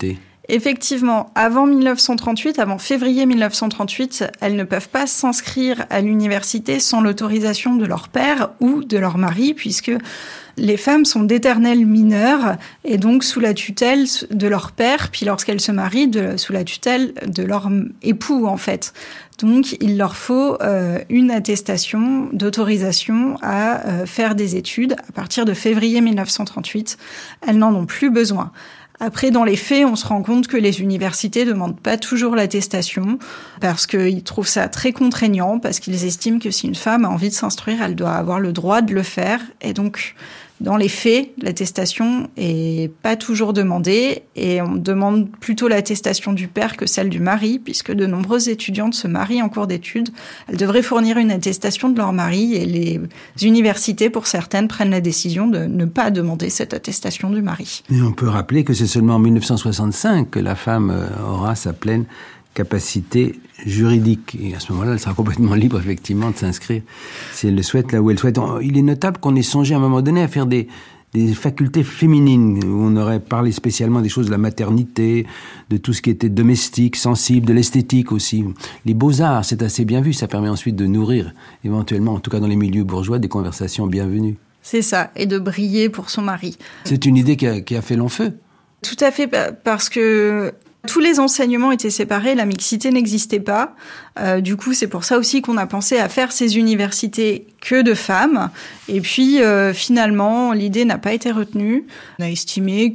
Effectivement, avant février 1938, elles ne peuvent pas s'inscrire à l'université sans l'autorisation de leur père ou de leur mari, puisque les femmes sont d'éternelles mineures et donc sous la tutelle de leur père, puis lorsqu'elles se marient, sous la tutelle de leur époux, en fait. Donc, il leur faut une attestation d'autorisation à faire des études. À partir de février 1938, elles n'en ont plus besoin. Après, dans les faits, on se rend compte que les universités demandent pas toujours l'attestation parce qu'ils trouvent ça très contraignant, parce qu'ils estiment que si une femme a envie de s'instruire, elle doit avoir le droit de le faire. Et donc, dans les faits, l'attestation est pas toujours demandée et on demande plutôt l'attestation du père que celle du mari, puisque de nombreuses étudiantes se marient en cours d'études. Elles devraient fournir une attestation de leur mari et les universités, pour certaines, prennent la décision de ne pas demander cette attestation du mari. Et on peut rappeler que c'est seulement en 1965 que la femme aura sa pleine capacité juridique. Et à ce moment-là, elle sera complètement libre, effectivement, de s'inscrire, si elle le souhaite, là où elle souhaite. Il est notable qu'on ait songé à un moment donné à faire des facultés féminines, où on aurait parlé spécialement des choses de la maternité, de tout ce qui était domestique, sensible, de l'esthétique aussi. Les beaux-arts, c'est assez bien vu, ça permet ensuite de nourrir, éventuellement, en tout cas dans les milieux bourgeois, des conversations bienvenues. C'est ça, et de briller pour son mari. C'est une idée qui a fait long feu. Tout à fait, parce que tous les enseignements étaient séparés, la mixité n'existait pas. Du coup, c'est pour ça aussi qu'on a pensé à faire ces universités que de femmes. Et puis, finalement, l'idée n'a pas été retenue. On a estimé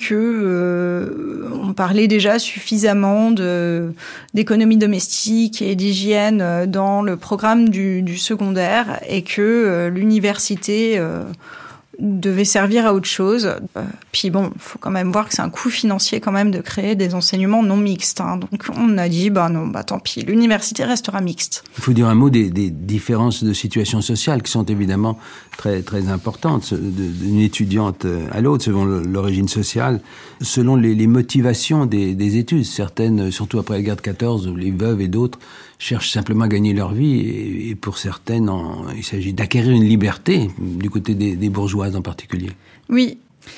que on parlait déjà suffisamment d'économie domestique et d'hygiène dans le programme du secondaire et que l'université devait servir à autre chose. Puis bon, il faut quand même voir que c'est un coût financier quand même de créer des enseignements non mixtes. Donc on a dit, tant pis, l'université restera mixte. Il faut dire un mot des différences de situation sociale qui sont évidemment très, très importantes d'une étudiante à l'autre, selon l'origine sociale, selon les motivations des études. Certaines, surtout après la guerre de 14, les veuves et d'autres cherchent simplement à gagner leur vie et pour certaines, il s'agit d'acquérir une liberté du côté des bourgeoises en particulier. Oui.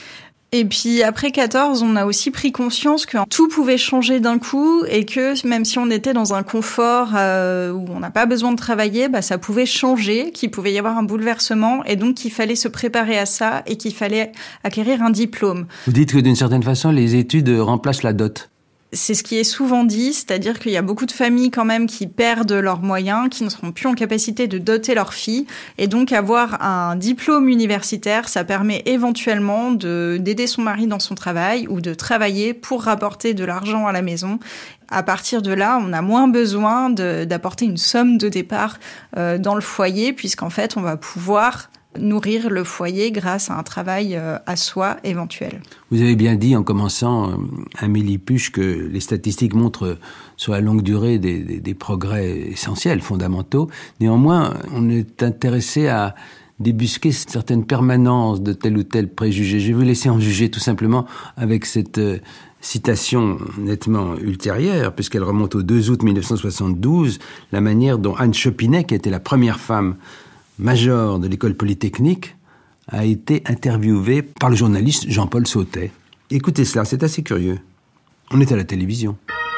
Et puis après 14, on a aussi pris conscience que tout pouvait changer d'un coup et que même si on était dans un confort où on n'a pas besoin de travailler, ça pouvait changer, qu'il pouvait y avoir un bouleversement et donc qu'il fallait se préparer à ça et qu'il fallait acquérir un diplôme. Vous dites que d'une certaine façon, les études remplacent la dot. C'est ce qui est souvent dit, c'est-à-dire qu'il y a beaucoup de familles quand même qui perdent leurs moyens, qui ne seront plus en capacité de doter leurs filles. Et donc avoir un diplôme universitaire, ça permet éventuellement d'aider son mari dans son travail ou de travailler pour rapporter de l'argent à la maison. À partir de là, on a moins besoin d'apporter une somme de départ dans le foyer, puisqu'en fait, on va pouvoir nourrir le foyer grâce à un travail à soi éventuel. Vous avez bien dit en commençant, Amélie Puch, que les statistiques montrent sur la longue durée des progrès essentiels, fondamentaux. Néanmoins, on est intéressé à débusquer certaines permanences de tel ou tel préjugé. Je vais vous laisser en juger tout simplement avec cette citation nettement ultérieure, puisqu'elle remonte au 2 août 1972, la manière dont Anne Chopinet, qui était la première femme major de l'école polytechnique, a été interviewée par le journaliste Jean-Paul Sautet. Écoutez cela, c'est assez curieux. On est à la télévision.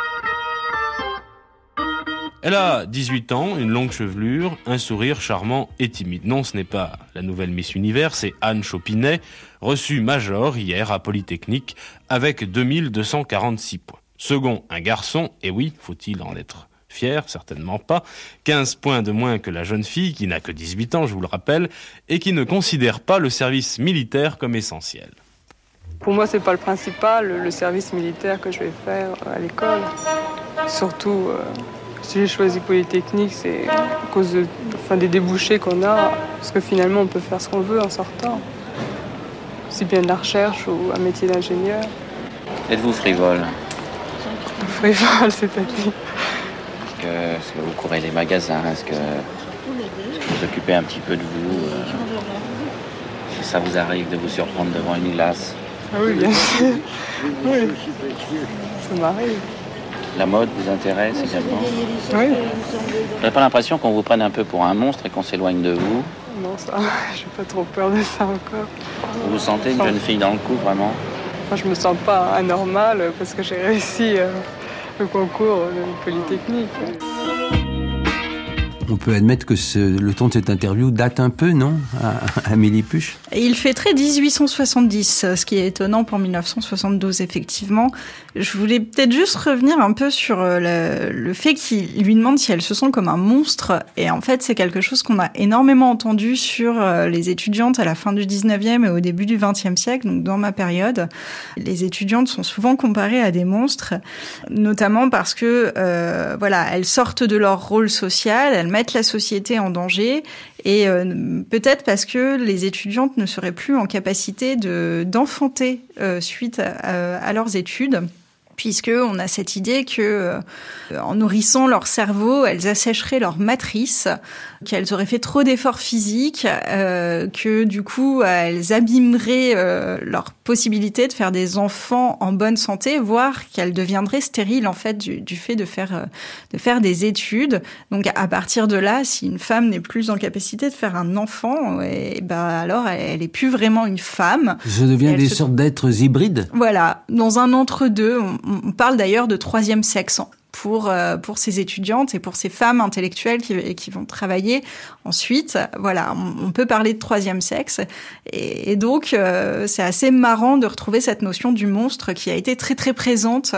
Elle a 18 ans, une longue chevelure, un sourire charmant et timide. Non, ce n'est pas la nouvelle Miss Univers, c'est Anne Chopinet, reçue major hier à Polytechnique avec 2246 points. Second, un garçon, et oui, faut-il en être fier, certainement pas, 15 points de moins que la jeune fille, qui n'a que 18 ans, je vous le rappelle, et qui ne considère pas le service militaire comme essentiel. Pour moi, c'est pas le principal, le service militaire que je vais faire à l'école. Surtout, si j'ai choisi Polytechnique, c'est à cause des débouchés qu'on a, parce que finalement, on peut faire ce qu'on veut en sortant. Si bien de la recherche ou un métier d'ingénieur. Êtes-vous frivole? Frivole, c'est-à-dire? Est-ce que vous courez les magasins? Est-ce que vous occupez un petit peu de vous? Si ça vous arrive de vous surprendre devant une glace? Ah oui, bien sûr. Oui, ça m'arrive. La mode vous intéresse également? Oui. Vous n'avez pas l'impression qu'on vous prenne un peu pour un monstre et qu'on s'éloigne de vous? Non, ça, j'ai pas trop peur de ça encore. Vous vous sentez une jeune fille dans le coup, vraiment? Enfin, je me sens pas anormale parce que j'ai réussi le concours de Polytechnique. On peut admettre que le ton de cette interview date un peu, non, Amélie Puch? Il fait très 1870, ce qui est étonnant pour 1972, effectivement. Je voulais peut-être juste revenir un peu sur le fait qu'il lui demande si elle se sent comme un monstre. Et en fait, c'est quelque chose qu'on a énormément entendu sur les étudiantes à la fin du 19e et au début du 20e siècle, donc dans ma période. Les étudiantes sont souvent comparées à des monstres, notamment parce que, elles sortent de leur rôle social, elles mettent la société en danger et peut-être parce que les étudiantes ne seraient plus en capacité d'enfanter suite à leurs études. Puisque on a cette idée que, en nourrissant leur cerveau, elles assècheraient leur matrice, qu'elles auraient fait trop d'efforts physiques, que du coup elles abîmeraient leur possibilité de faire des enfants en bonne santé, voire qu'elles deviendraient stériles en fait du fait de faire des études. Donc à partir de là, si une femme n'est plus en capacité de faire un enfant, alors elle est plus vraiment une femme. Ça devient des sortes d'êtres hybrides. Voilà, dans un entre-deux. On parle d'ailleurs de troisième sexe pour ces étudiantes et pour ces femmes intellectuelles qui vont travailler ensuite. Voilà, on peut parler de troisième sexe. Et donc, c'est assez marrant de retrouver cette notion du monstre qui a été très, très présente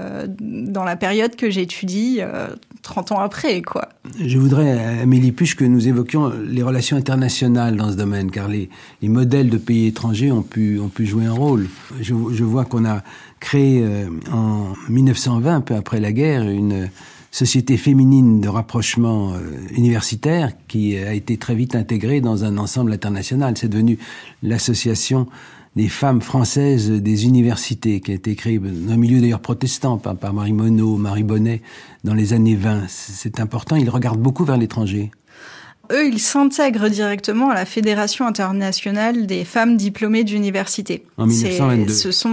dans la période que j'étudie 30 ans après, quoi. Je voudrais, Amélie Puch, que nous évoquions les relations internationales dans ce domaine, car les modèles de pays étrangers ont pu jouer un rôle. Je vois qu'on a créé en 1920, peu après la guerre, une société féminine de rapprochement universitaire qui a été très vite intégrée dans un ensemble international. C'est devenu l'association des femmes françaises des universités, qui a été créée dans un milieu d'ailleurs protestant par Marie Monod, Marie Bonnet, dans les années 20. C'est important, ils regardent beaucoup vers l'étranger. Eux, ils s'intègrent directement à la Fédération internationale des femmes diplômées d'université. En 1922.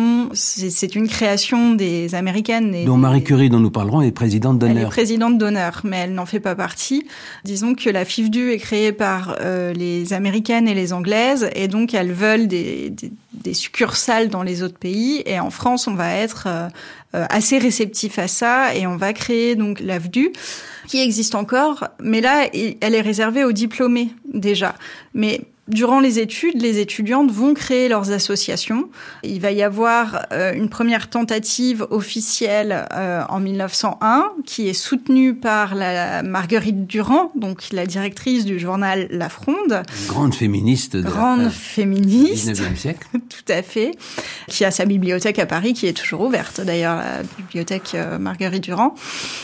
C'est une création des Américaines. Dont Marie Curie, dont nous parlerons, est présidente d'honneur. Elle est présidente d'honneur, mais elle n'en fait pas partie. Disons que la FIFDU est créée par les Américaines et les Anglaises, et donc elles veulent des succursales dans les autres pays. Et en France, on va être assez réceptif à ça, et on va créer donc l'AFDU, qui existe encore, mais là, elle est réservée aux diplômés, déjà. Mais durant les études, les étudiantes vont créer leurs associations. Il va y avoir une première tentative officielle en 1901, qui est soutenue par la Marguerite Durand, donc la directrice du journal La Fronde. Grande féministe. Grande féministe. 19e siècle. Tout à fait. Qui a sa bibliothèque à Paris, qui est toujours ouverte, d'ailleurs, la bibliothèque Marguerite Durand.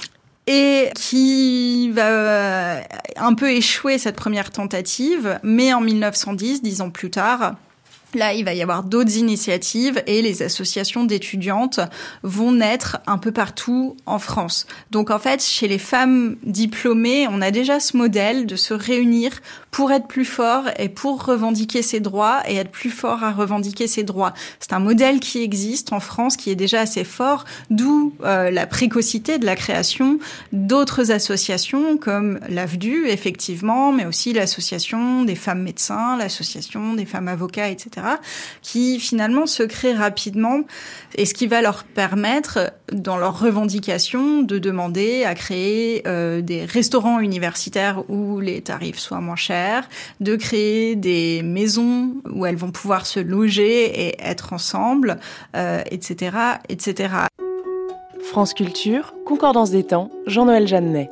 Et qui va un peu échouer cette première tentative, mais en 1910, 10 ans plus tard, là, il va y avoir d'autres initiatives et les associations d'étudiantes vont naître un peu partout en France. Donc, en fait, chez les femmes diplômées, on a déjà ce modèle de se réunir pour être plus fort et pour revendiquer ses droits et être plus fort à revendiquer ses droits. C'est un modèle qui existe en France, qui est déjà assez fort, d'où la précocité de la création d'autres associations comme l'AFDU, effectivement, mais aussi l'association des femmes médecins, l'association des femmes avocats, etc., qui finalement se créent rapidement et ce qui va leur permettre, dans leurs revendications, de demander à créer des restaurants universitaires où les tarifs soient moins chers, de créer des maisons où elles vont pouvoir se loger et être ensemble, etc., etc. France Culture, Concordance des temps, Jean-Noël Jeannet.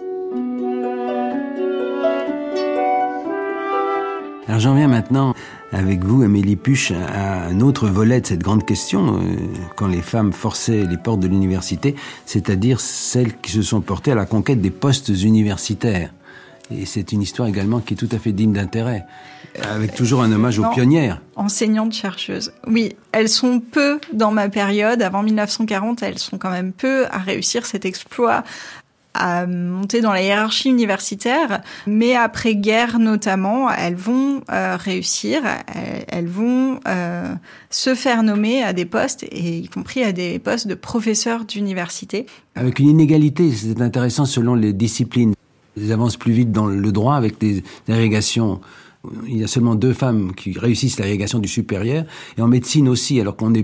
Alors j'en viens maintenant avec vous, Amélie Puch, à un autre volet de cette grande question, quand les femmes forçaient les portes de l'université, c'est-à-dire celles qui se sont portées à la conquête des postes universitaires. Et c'est une histoire également qui est tout à fait digne d'intérêt, avec toujours un hommage aux pionnières. Enseignantes chercheuses. Oui, elles sont peu dans ma période. Avant 1940, elles sont quand même peu à réussir cet exploit, à monter dans la hiérarchie universitaire, mais après-guerre notamment, elles vont réussir, elles vont se faire nommer à des postes, et y compris à des postes de professeurs d'université. Avec une inégalité, c'est intéressant selon les disciplines. Elles avancent plus vite dans le droit avec des agrégations. Il y a seulement 2 femmes qui réussissent l'agrégation du supérieur, et en médecine aussi, alors qu'on est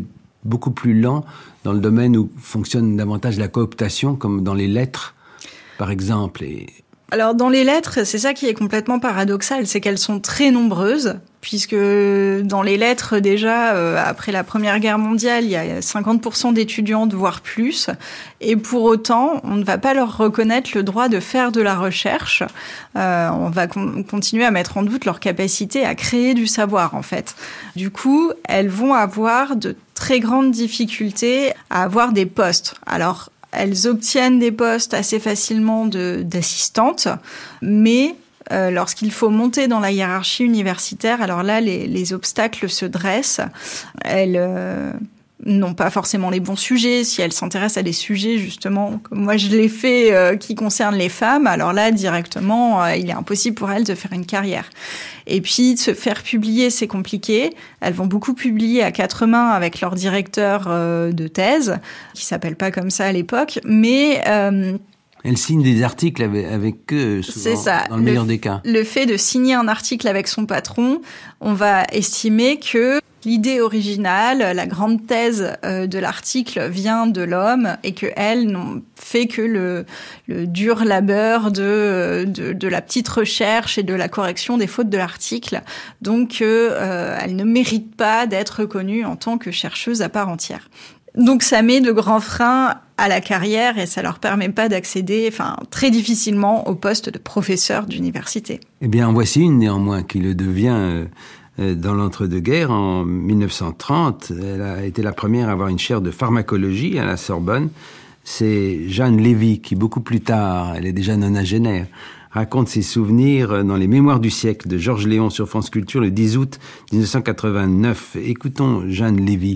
beaucoup plus lent dans le domaine où fonctionne davantage la cooptation, comme dans les lettres, par exemple. Alors, dans les lettres, c'est ça qui est complètement paradoxal, c'est qu'elles sont très nombreuses, puisque dans les lettres, déjà, après la Première Guerre mondiale, il y a 50% d'étudiantes, voire plus, et pour autant, on ne va pas leur reconnaître le droit de faire de la recherche. On va continuer à mettre en doute leur capacité à créer du savoir, en fait. Du coup, elles vont avoir de très grandes difficultés à avoir des postes. Alors, elles obtiennent des postes assez facilement d'assistantes, mais lorsqu'il faut monter dans la hiérarchie universitaire, alors là, les obstacles se dressent. Elles n'ont pas forcément les bons sujets. Si elles s'intéressent à des sujets, justement, comme moi je l'ai fait, qui concernent les femmes, alors là, directement, il est impossible pour elles de faire une carrière. Et puis, de se faire publier, c'est compliqué. Elles vont beaucoup publier à quatre mains avec leur directeur de thèse, qui s'appelle pas comme ça à l'époque, mais... Elle signe des articles avec eux, souvent, c'est ça. Dans le meilleur des cas. Le fait de signer un article avec son patron, on va estimer que l'idée originale, la grande thèse de l'article vient de l'homme et que elles n'ont fait que le dur labeur de la petite recherche et de la correction des fautes de l'article. Donc, elles ne méritent pas d'être reconnues en tant que chercheuses à part entière. Donc ça met de grands freins à la carrière et ça leur permet pas d'accéder, très difficilement au poste de professeur d'université. Eh bien, en voici une néanmoins qui le devient dans l'entre-deux-guerres. En 1930, elle a été la première à avoir une chaire de pharmacologie à la Sorbonne. C'est Jeanne Lévy qui, beaucoup plus tard, elle est déjà nonagénaire, raconte ses souvenirs dans les Mémoires du siècle de Georges Léon sur France Culture le 10 août 1989. Écoutons Jeanne Lévy.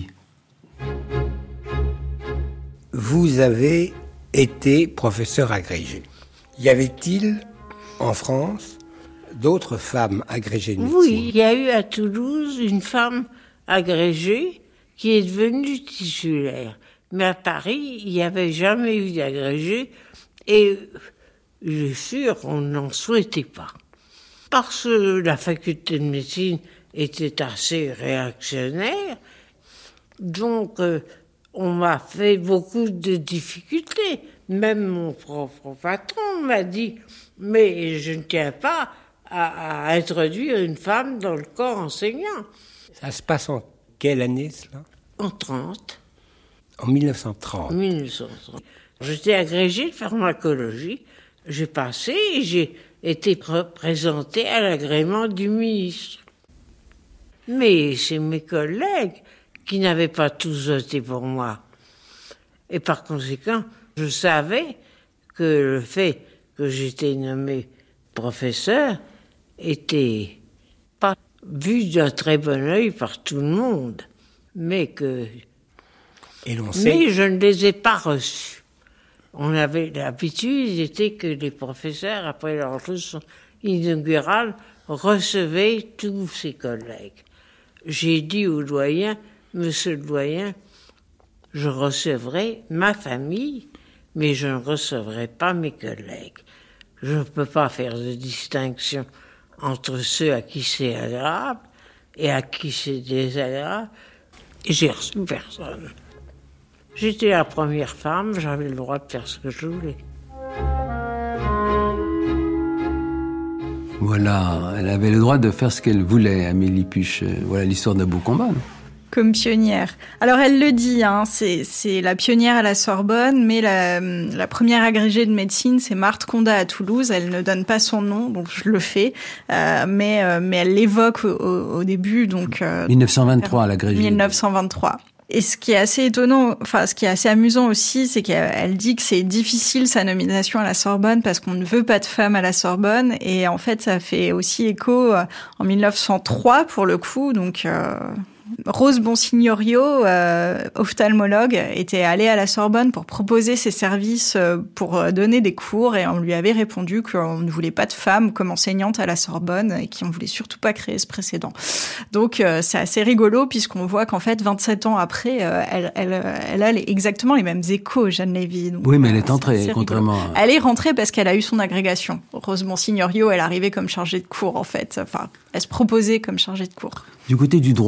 Vous avez été professeur agrégé. Y avait-il en France d'autres femmes agrégées de médecine? Oui, il y a eu à Toulouse une femme agrégée qui est devenue titulaire. Mais à Paris, il n'y avait jamais eu d'agrégé et je suis sûr qu'on n'en souhaitait pas. Parce que la faculté de médecine était assez réactionnaire, donc... on m'a fait beaucoup de difficultés. Même mon propre patron m'a dit « Mais je ne tiens pas à introduire une femme dans le corps enseignant. » Ça se passe en quelle année, cela? En 30. En 1930. 1930. J'étais agrégée de pharmacologie. J'ai passé et j'ai été représentée à l'agrément du ministre. Mais c'est mes collègues qui n'avaient pas tous voté pour moi. Et par conséquent, je savais que le fait que j'étais nommé professeur était pas vu d'un très bon œil par tout le monde, mais je ne les ai pas reçus. On avait l'habitude, était que les professeurs, après leur leçon inaugurale, recevaient tous ses collègues. J'ai dit au doyen, Monsieur le doyen, je recevrai ma famille, mais je ne recevrai pas mes collègues. Je ne peux pas faire de distinction entre ceux à qui c'est agréable et à qui c'est désagréable. Et j'ai reçu personne. J'étais la première femme, j'avais le droit de faire ce que je voulais. Voilà, elle avait le droit de faire ce qu'elle voulait, Amélie Puch. Voilà l'histoire d'un beau combat. Comme pionnière. Alors elle le dit, c'est la pionnière à la Sorbonne, mais la première agrégée de médecine, c'est Marthe Condat à Toulouse. Elle ne donne pas son nom, donc je le fais, mais elle l'évoque au début. Donc 1923 à l'agrégée. 1923. Et ce qui est assez étonnant, ce qui est assez amusant aussi, c'est qu'elle dit que c'est difficile sa nomination à la Sorbonne parce qu'on ne veut pas de femmes à la Sorbonne. Et en fait, ça fait aussi écho en 1903 pour le coup, donc... Rose Bonsignorio, ophtalmologue, était allée à la Sorbonne pour proposer ses services pour donner des cours et on lui avait répondu qu'on ne voulait pas de femmes comme enseignantes à la Sorbonne et qu'on voulait surtout pas créer ce précédent. Donc c'est assez rigolo puisqu'on voit qu'en fait 27 ans après, elle a exactement les mêmes échos, Jeanne Lévy. Donc, oui, mais elle est entrée, contrairement. Elle est rentrée parce qu'elle a eu son agrégation. Rose Bonsignorio, elle arrivait comme chargée de cours en fait. Elle se proposait comme chargée de cours. Du côté du droit, on voit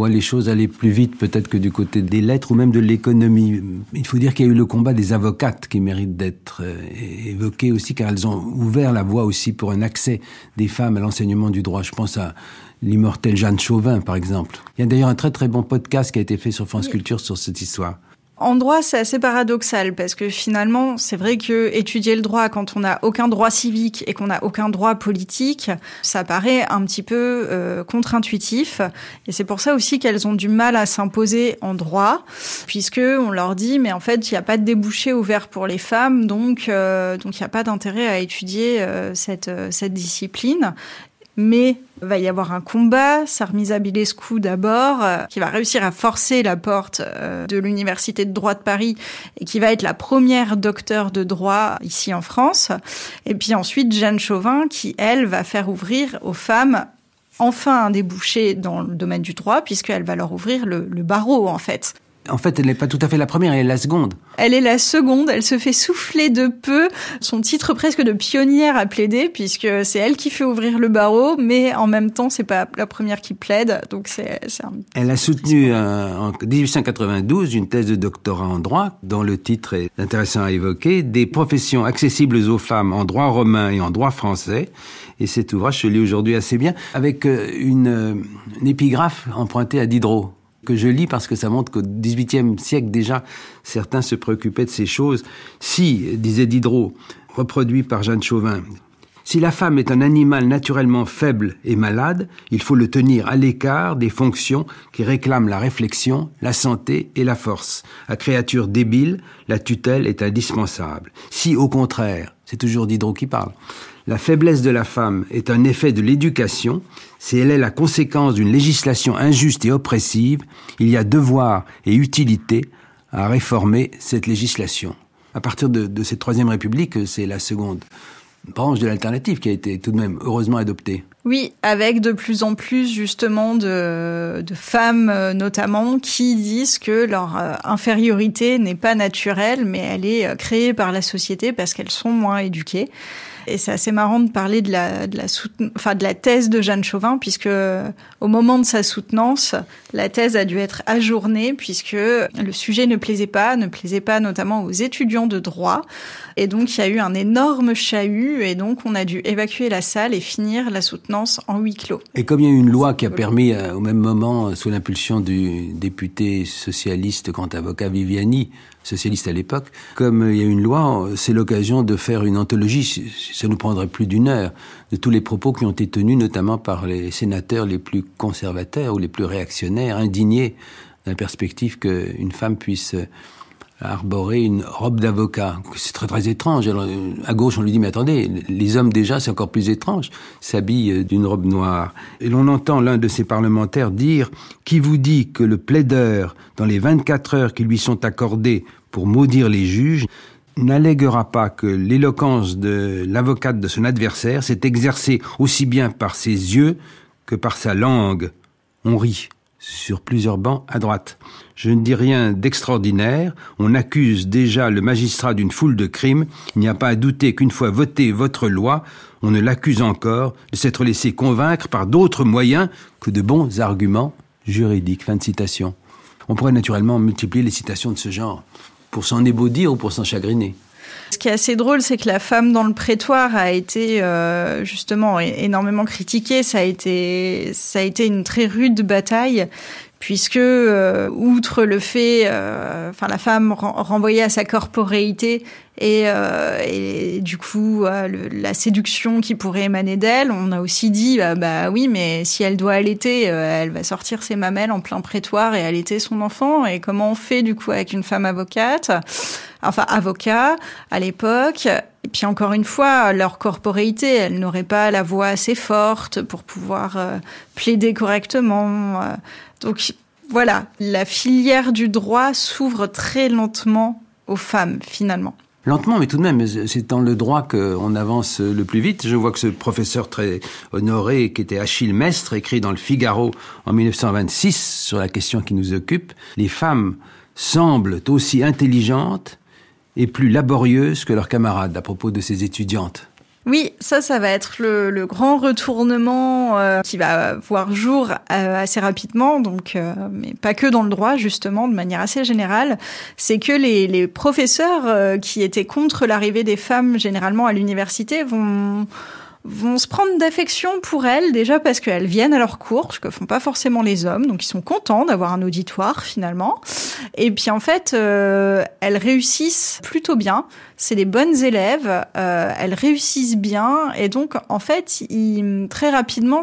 les choses allaient plus vite peut-être que du côté des lettres ou même de l'économie. Il faut dire qu'il y a eu le combat des avocates qui mérite d'être évoqué aussi, car elles ont ouvert la voie aussi pour un accès des femmes à l'enseignement du droit. Je pense à l'immortelle Jeanne Chauvin, par exemple. Il y a d'ailleurs un très très bon podcast qui a été fait sur France Culture sur cette histoire. En droit, c'est assez paradoxal parce que finalement, c'est vrai que étudier le droit quand on n'a aucun droit civique et qu'on n'a aucun droit politique, ça paraît un petit peu contre-intuitif. Et c'est pour ça aussi qu'elles ont du mal à s'imposer en droit, puisque on leur dit, mais en fait, il n'y a pas de débouché ouvert pour les femmes, donc il n'y a pas d'intérêt à étudier cette discipline. Mais il va y avoir un combat, Sarmisa Bilescu d'abord, qui va réussir à forcer la porte de l'Université de droit de Paris et qui va être la première docteure de droit ici en France. Et puis ensuite, Jeanne Chauvin, qui, elle, va faire ouvrir aux femmes enfin un débouché dans le domaine du droit, puisqu'elle va leur ouvrir le barreau, en fait. En fait, elle n'est pas tout à fait la première, elle est la seconde. Elle est la seconde, elle se fait souffler de peu son titre presque de pionnière à plaider, puisque c'est elle qui fait ouvrir le barreau, mais en même temps, c'est pas la première qui plaide, donc c'est Elle a soutenu en 1892 une thèse de doctorat en droit, dont le titre est intéressant à évoquer, « Des professions accessibles aux femmes en droit romain et en droit français ». Et cet ouvrage se lit aujourd'hui assez bien, avec une épigraphe empruntée à Diderot, que je lis parce que ça montre qu'au XVIIIe siècle déjà, certains se préoccupaient de ces choses. Si, disait Diderot, reproduit par Jeanne Chauvin, si la femme est un animal naturellement faible et malade, il faut le tenir à l'écart des fonctions qui réclament la réflexion, la santé et la force. À créature débile, la tutelle est indispensable. Si, au contraire, c'est toujours Diderot qui parle, la faiblesse de la femme est un effet de l'éducation, si elle est la conséquence d'une législation injuste et oppressive, il y a devoir et utilité à réformer cette législation. À partir de cette Troisième République, c'est la seconde branche de l'alternative qui a été tout de même heureusement adoptée. Oui, avec de plus en plus justement de femmes notamment qui disent que leur infériorité n'est pas naturelle, mais elle est créée par la société parce qu'elles sont moins éduquées. Et c'est assez marrant de parler de la thèse de Jeanne Chauvin, puisque au moment de sa soutenance, la thèse a dû être ajournée, puisque le sujet ne plaisait pas notamment aux étudiants de droit. Et donc, il y a eu un énorme chahut, et donc on a dû évacuer la salle et finir la soutenance en huis clos. Et comme il y a eu une loi qui a permis, au même moment, sous l'impulsion du député socialiste grand avocat Viviani, socialiste à l'époque, comme il y a une loi, c'est l'occasion de faire une anthologie, ça nous prendrait plus d'une heure, de tous les propos qui ont été tenus, notamment par les sénateurs les plus conservateurs ou les plus réactionnaires, indignés de la perspective qu'une femme puisse arborer une robe d'avocat. C'est très très étrange. Alors, à gauche, on lui dit, mais attendez, les hommes déjà, c'est encore plus étrange, s'habillent d'une robe noire. Et l'on entend l'un de ces parlementaires dire, qui vous dit que le plaideur, dans les 24 heures qui lui sont accordées pour maudire les juges, n'alléguera pas que l'éloquence de l'avocate de son adversaire s'est exercée aussi bien par ses yeux que par sa langue. On rit sur plusieurs bancs à droite. Je ne dis rien d'extraordinaire, on accuse déjà le magistrat d'une foule de crimes, il n'y a pas à douter qu'une fois votée votre loi, on ne l'accuse encore de s'être laissé convaincre par d'autres moyens que de bons arguments juridiques. Fin de citation. On pourrait naturellement multiplier les citations de ce genre, pour s'en ébaudir ou pour s'en chagriner. Ce qui est assez drôle, c'est que la femme dans le prétoire a été justement énormément critiquée. Ça a été une très rude bataille, puisque outre le fait, la femme renvoyée à sa corporéité et du coup la séduction qui pourrait émaner d'elle, on a aussi dit bah oui, mais si elle doit allaiter, elle va sortir ses mamelles en plein prétoire et allaiter son enfant. Et comment on fait du coup avec une femme avocat à l'époque? Et puis encore une fois, leur corporéité, elle n'aurait pas la voix assez forte pour pouvoir plaider correctement. Donc voilà, la filière du droit s'ouvre très lentement aux femmes, finalement. Lentement, mais tout de même, c'est dans le droit qu'on avance le plus vite. Je vois que ce professeur très honoré, qui était Achille Mestre, écrit dans le Figaro en 1926 sur la question qui nous occupe, les femmes semblent aussi intelligentes et plus laborieuses que leurs camarades, à propos de ces étudiantes. Oui, ça va être le grand retournement qui va voir jour assez rapidement, donc mais pas que dans le droit, justement, de manière assez générale. C'est que les professeurs qui étaient contre l'arrivée des femmes généralement à l'université vont se prendre d'affection pour elles, déjà parce qu'elles viennent à leurs cours, ce que font pas forcément les hommes, donc ils sont contents d'avoir un auditoire finalement. Et puis en fait, elles réussissent plutôt bien, c'est des bonnes élèves, elles réussissent bien, et donc en fait, très rapidement,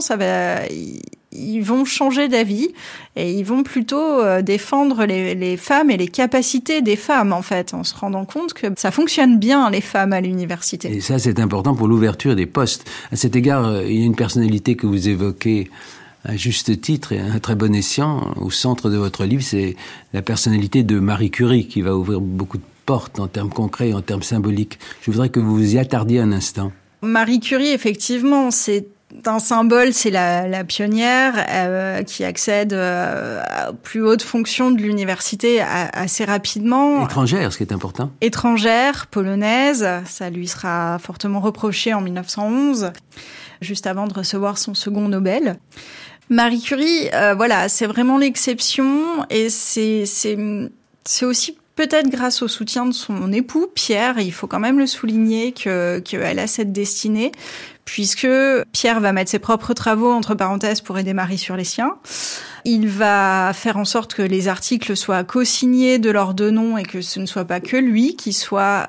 ils vont changer d'avis et ils vont plutôt défendre les femmes et les capacités des femmes, en fait, en se rendant compte que ça fonctionne bien, les femmes à l'université. Et ça, c'est important pour l'ouverture des postes. À cet égard, il y a une personnalité que vous évoquez à juste titre et à un très bon escient au centre de votre livre, c'est la personnalité de Marie Curie qui va ouvrir beaucoup de portes en termes concrets et en termes symboliques. Je voudrais que vous vous y attardiez un instant. Marie Curie, effectivement, c'est un symbole, c'est la pionnière qui accède aux plus hautes fonctions de l'université assez rapidement. Étrangère, ce qui est important. Étrangère, polonaise, ça lui sera fortement reproché en 1911, juste avant de recevoir son second Nobel. Marie Curie, c'est vraiment l'exception et c'est aussi peut-être grâce au soutien de son époux, Pierre, il faut quand même le souligner qu'elle a cette destinée, puisque Pierre va mettre ses propres travaux, entre parenthèses, pour aider Marie sur les siens. Il va faire en sorte que les articles soient co-signés de leurs deux noms et que ce ne soit pas que lui qui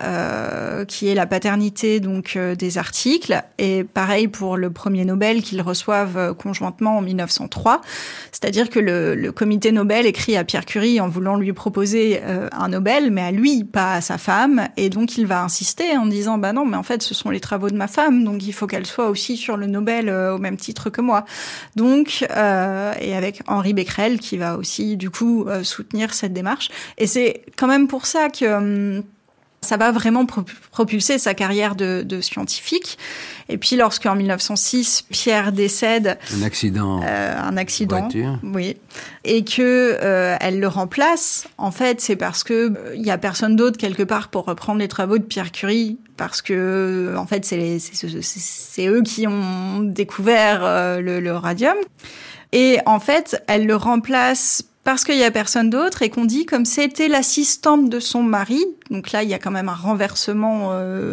ait la paternité donc des articles. Et pareil pour le premier Nobel qu'ils reçoivent conjointement en 1903. C'est-à-dire que le comité Nobel écrit à Pierre Curie en voulant lui proposer un Nobel, mais à lui, pas à sa femme. Et donc il va insister en disant « non, mais en fait ce sont les travaux de ma femme, donc il faut qu'elle soit aussi sur le Nobel au même titre que moi. » Donc, et avec Henri Becquerel qui va aussi du coup soutenir cette démarche. Et c'est quand même pour ça que ça va vraiment propulser sa carrière de scientifique. Et puis lorsqu'en 1906 Pierre décède, un accident voiture. Oui, et que elle le remplace, en fait c'est parce que il y a personne d'autre quelque part pour reprendre les travaux de Pierre Curie, parce que en fait c'est eux qui ont découvert le radium. Et en fait, elle le remplace parce qu'il y a personne d'autre et qu'on dit comme c'était l'assistante de son mari. Donc là, il y a quand même un renversement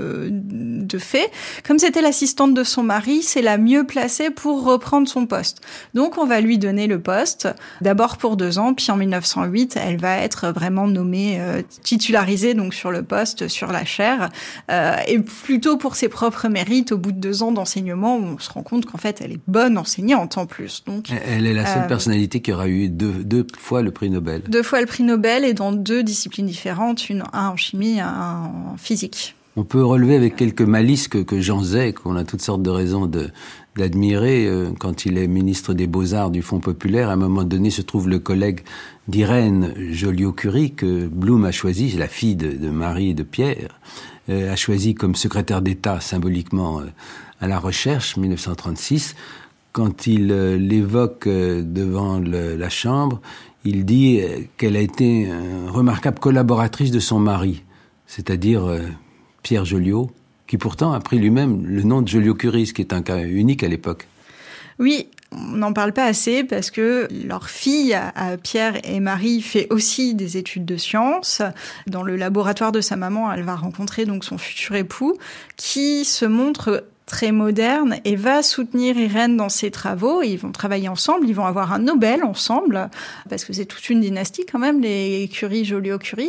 de fait. Comme c'était l'assistante de son mari, c'est la mieux placée pour reprendre son poste. Donc on va lui donner le poste, d'abord pour 2 ans, puis en 1908, elle va être vraiment nommée, titularisée donc sur le poste, sur la chaire, et plutôt pour ses propres mérites au bout de 2 ans d'enseignement, où on se rend compte qu'en fait, elle est bonne enseignante en plus. Donc, elle est la seule personnalité qui aura eu deux fois le prix Nobel. 2 fois le prix Nobel et dans 2 disciplines différentes, un en chimie, un en physique. On peut relever avec quelques malices que Jean Zay, qu'on a toutes sortes de raisons d'admirer, quand il est ministre des Beaux-Arts du Fonds populaire, à un moment donné se trouve le collègue d'Irène Joliot-Curie que Blum a choisi, la fille de Marie et de Pierre, a choisi comme secrétaire d'État symboliquement à la recherche, 1936. Quand il l'évoque devant la Chambre, il dit qu'elle a été une remarquable collaboratrice de son mari, c'est-à-dire Pierre Joliot, qui pourtant a pris lui-même le nom de Joliot-Curie, ce qui est un cas unique à l'époque. Oui, on n'en parle pas assez parce que leur fille, Pierre et Marie, fait aussi des études de sciences. Dans le laboratoire de sa maman, elle va rencontrer donc son futur époux, qui se montre très moderne et va soutenir Irène dans ses travaux. Ils vont travailler ensemble, ils vont avoir un Nobel ensemble, parce que c'est toute une dynastie quand même, les Curie, Joliot-Curie.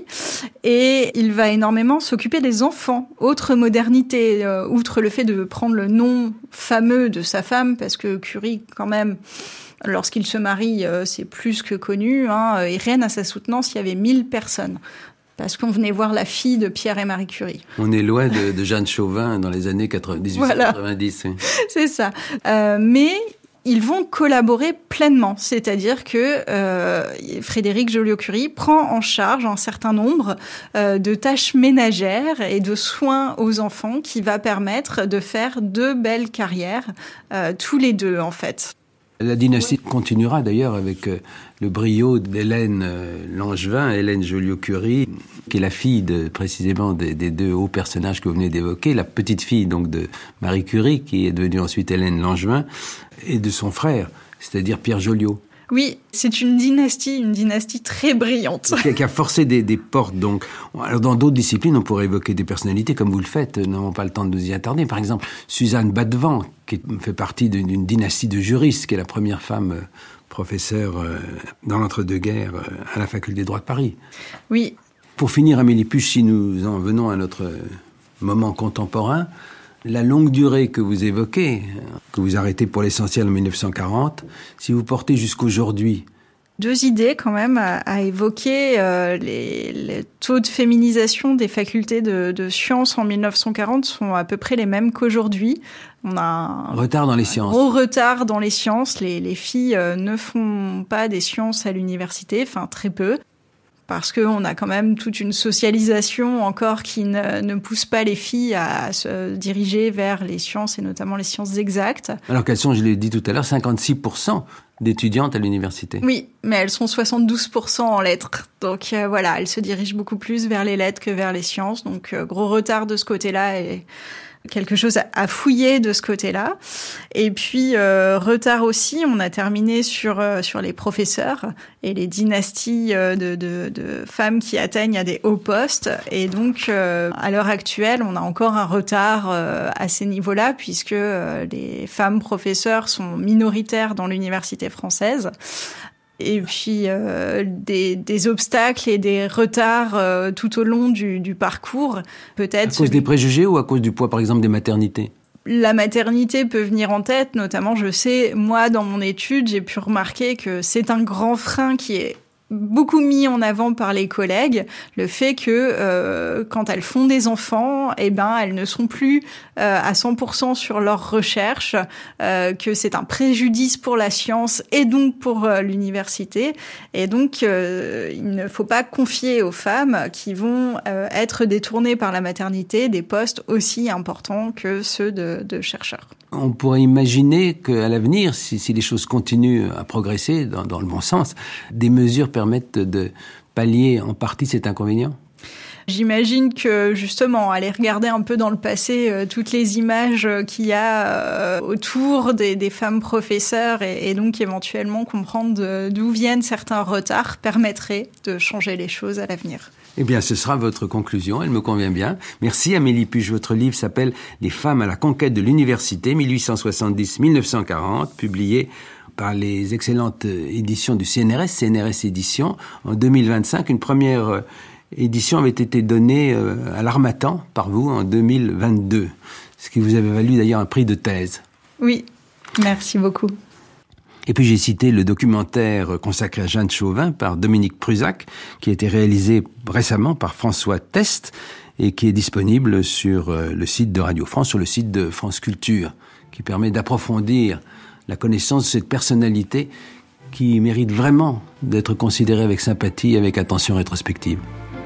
Et il va énormément s'occuper des enfants. Autre modernité, outre le fait de prendre le nom fameux de sa femme, parce que Curie, quand même, lorsqu'il se marie, c'est plus que connu. Irène, à sa soutenance, il y avait 1000 personnes. Parce qu'on venait voir la fille de Pierre et Marie Curie. On est loin de Jeanne Chauvin dans les années 1890. Voilà. Oui. C'est ça. Mais ils vont collaborer pleinement. C'est-à-dire que Frédéric Joliot-Curie prend en charge un certain nombre de tâches ménagères et de soins aux enfants qui va permettre de faire 2 belles carrières, tous les deux en fait. La dynastie continuera d'ailleurs avec le brio d'Hélène Langevin, Hélène Joliot-Curie, qui est la fille précisément des deux hauts personnages que vous venez d'évoquer, la petite fille donc de Marie Curie, qui est devenue ensuite Hélène Langevin, et de son frère, c'est-à-dire Pierre Joliot. Oui, c'est une dynastie très brillante. Qui a forcé des portes, donc. Alors, dans d'autres disciplines, on pourrait évoquer des personnalités, comme vous le faites, nous n'avons pas le temps de nous y attarder. Par exemple, Suzanne Badevant, qui fait partie d'une dynastie de juristes, qui est la première femme professeure dans l'entre-deux-guerres à la faculté de droit de Paris. Oui. Pour finir, Amélie Puch, si nous en venons à notre moment contemporain, la longue durée que vous évoquez, que vous arrêtez pour l'essentiel en 1940, si vous portez jusqu'aujourd'hui. Deux idées quand même à évoquer. Les taux de féminisation des facultés de sciences en 1940 sont à peu près les mêmes qu'aujourd'hui. On a un retard dans les sciences. Gros retard dans les sciences. Les filles ne font pas des sciences à l'université, enfin très peu. Parce qu'on a quand même toute une socialisation encore qui ne pousse pas les filles à se diriger vers les sciences et notamment les sciences exactes. Alors qu'elles sont, je l'ai dit tout à l'heure, 56% d'étudiantes à l'université. Oui, mais elles sont 72% en lettres. Donc voilà, elles se dirigent beaucoup plus vers les lettres que vers les sciences. Donc gros retard de ce côté-là et quelque chose à fouiller de ce côté-là. Et puis, retard aussi, on a terminé sur les professeurs et les dynasties de femmes qui atteignent à des hauts postes. Et donc, à l'heure actuelle, on a encore un retard à ces niveaux-là, puisque les femmes professeurs sont minoritaires dans l'université française. Et puis des obstacles et des retards tout au long du parcours, peut-être. À cause des préjugés ou à cause du poids, par exemple, des maternités ? La maternité peut venir en tête, notamment, je sais, moi, dans mon étude, j'ai pu remarquer que c'est un grand frein qui est beaucoup mis en avant par les collègues, le fait que quand elles font des enfants, eh ben elles ne sont plus à 100% sur leurs recherches, que c'est un préjudice pour la science et donc pour l'université, et donc il ne faut pas confier aux femmes qui vont être détournées par la maternité des postes aussi importants que ceux de chercheurs. On pourrait imaginer qu'à l'avenir, si les choses continuent à progresser dans le bon sens, des mesures permettent de pallier en partie cet inconvénient ? J'imagine que, justement, aller regarder un peu dans le passé toutes les images qu'il y a autour des femmes professeurs et donc éventuellement comprendre d'où viennent certains retards permettrait de changer les choses à l'avenir. Eh bien, ce sera votre conclusion, elle me convient bien. Merci Amélie Puch. Votre livre s'appelle « Les femmes à la conquête de l'université, 1870-1940 », publié par les excellentes éditions du CNRS Éditions. En 2025, une première édition avait été donnée à l'Harmattan par vous en 2022, ce qui vous avait valu d'ailleurs un prix de thèse. Oui, merci beaucoup. Et puis j'ai cité le documentaire consacré à Jeanne Chauvin par Dominique Prusac, qui a été réalisé récemment par François Test et qui est disponible sur le site de Radio France, sur le site de France Culture, qui permet d'approfondir la connaissance de cette personnalité qui mérite vraiment d'être considérée avec sympathie et avec attention rétrospective.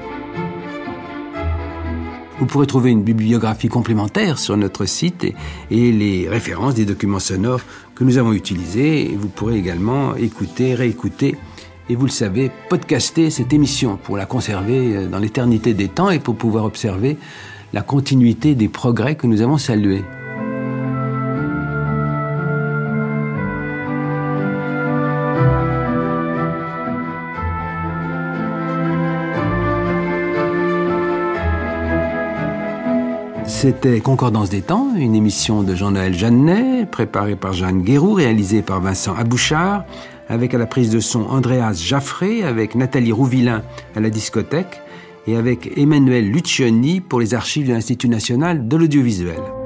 Vous pourrez trouver une bibliographie complémentaire sur notre site et les références des documents sonores que nous avons utilisés. Et vous pourrez également écouter, réécouter et, vous le savez, podcaster cette émission pour la conserver dans l'éternité des temps et pour pouvoir observer la continuité des progrès que nous avons salués. C'était Concordance des temps, une émission de Jean-Noël Jeannet, préparée par Jeanne Guéroux, réalisée par Vincent Abouchard, avec à la prise de son Andréas Jaffré, avec Nathalie Rouvillain à la discothèque et avec Emmanuel Lucioni pour les archives de l'Institut national de l'audiovisuel.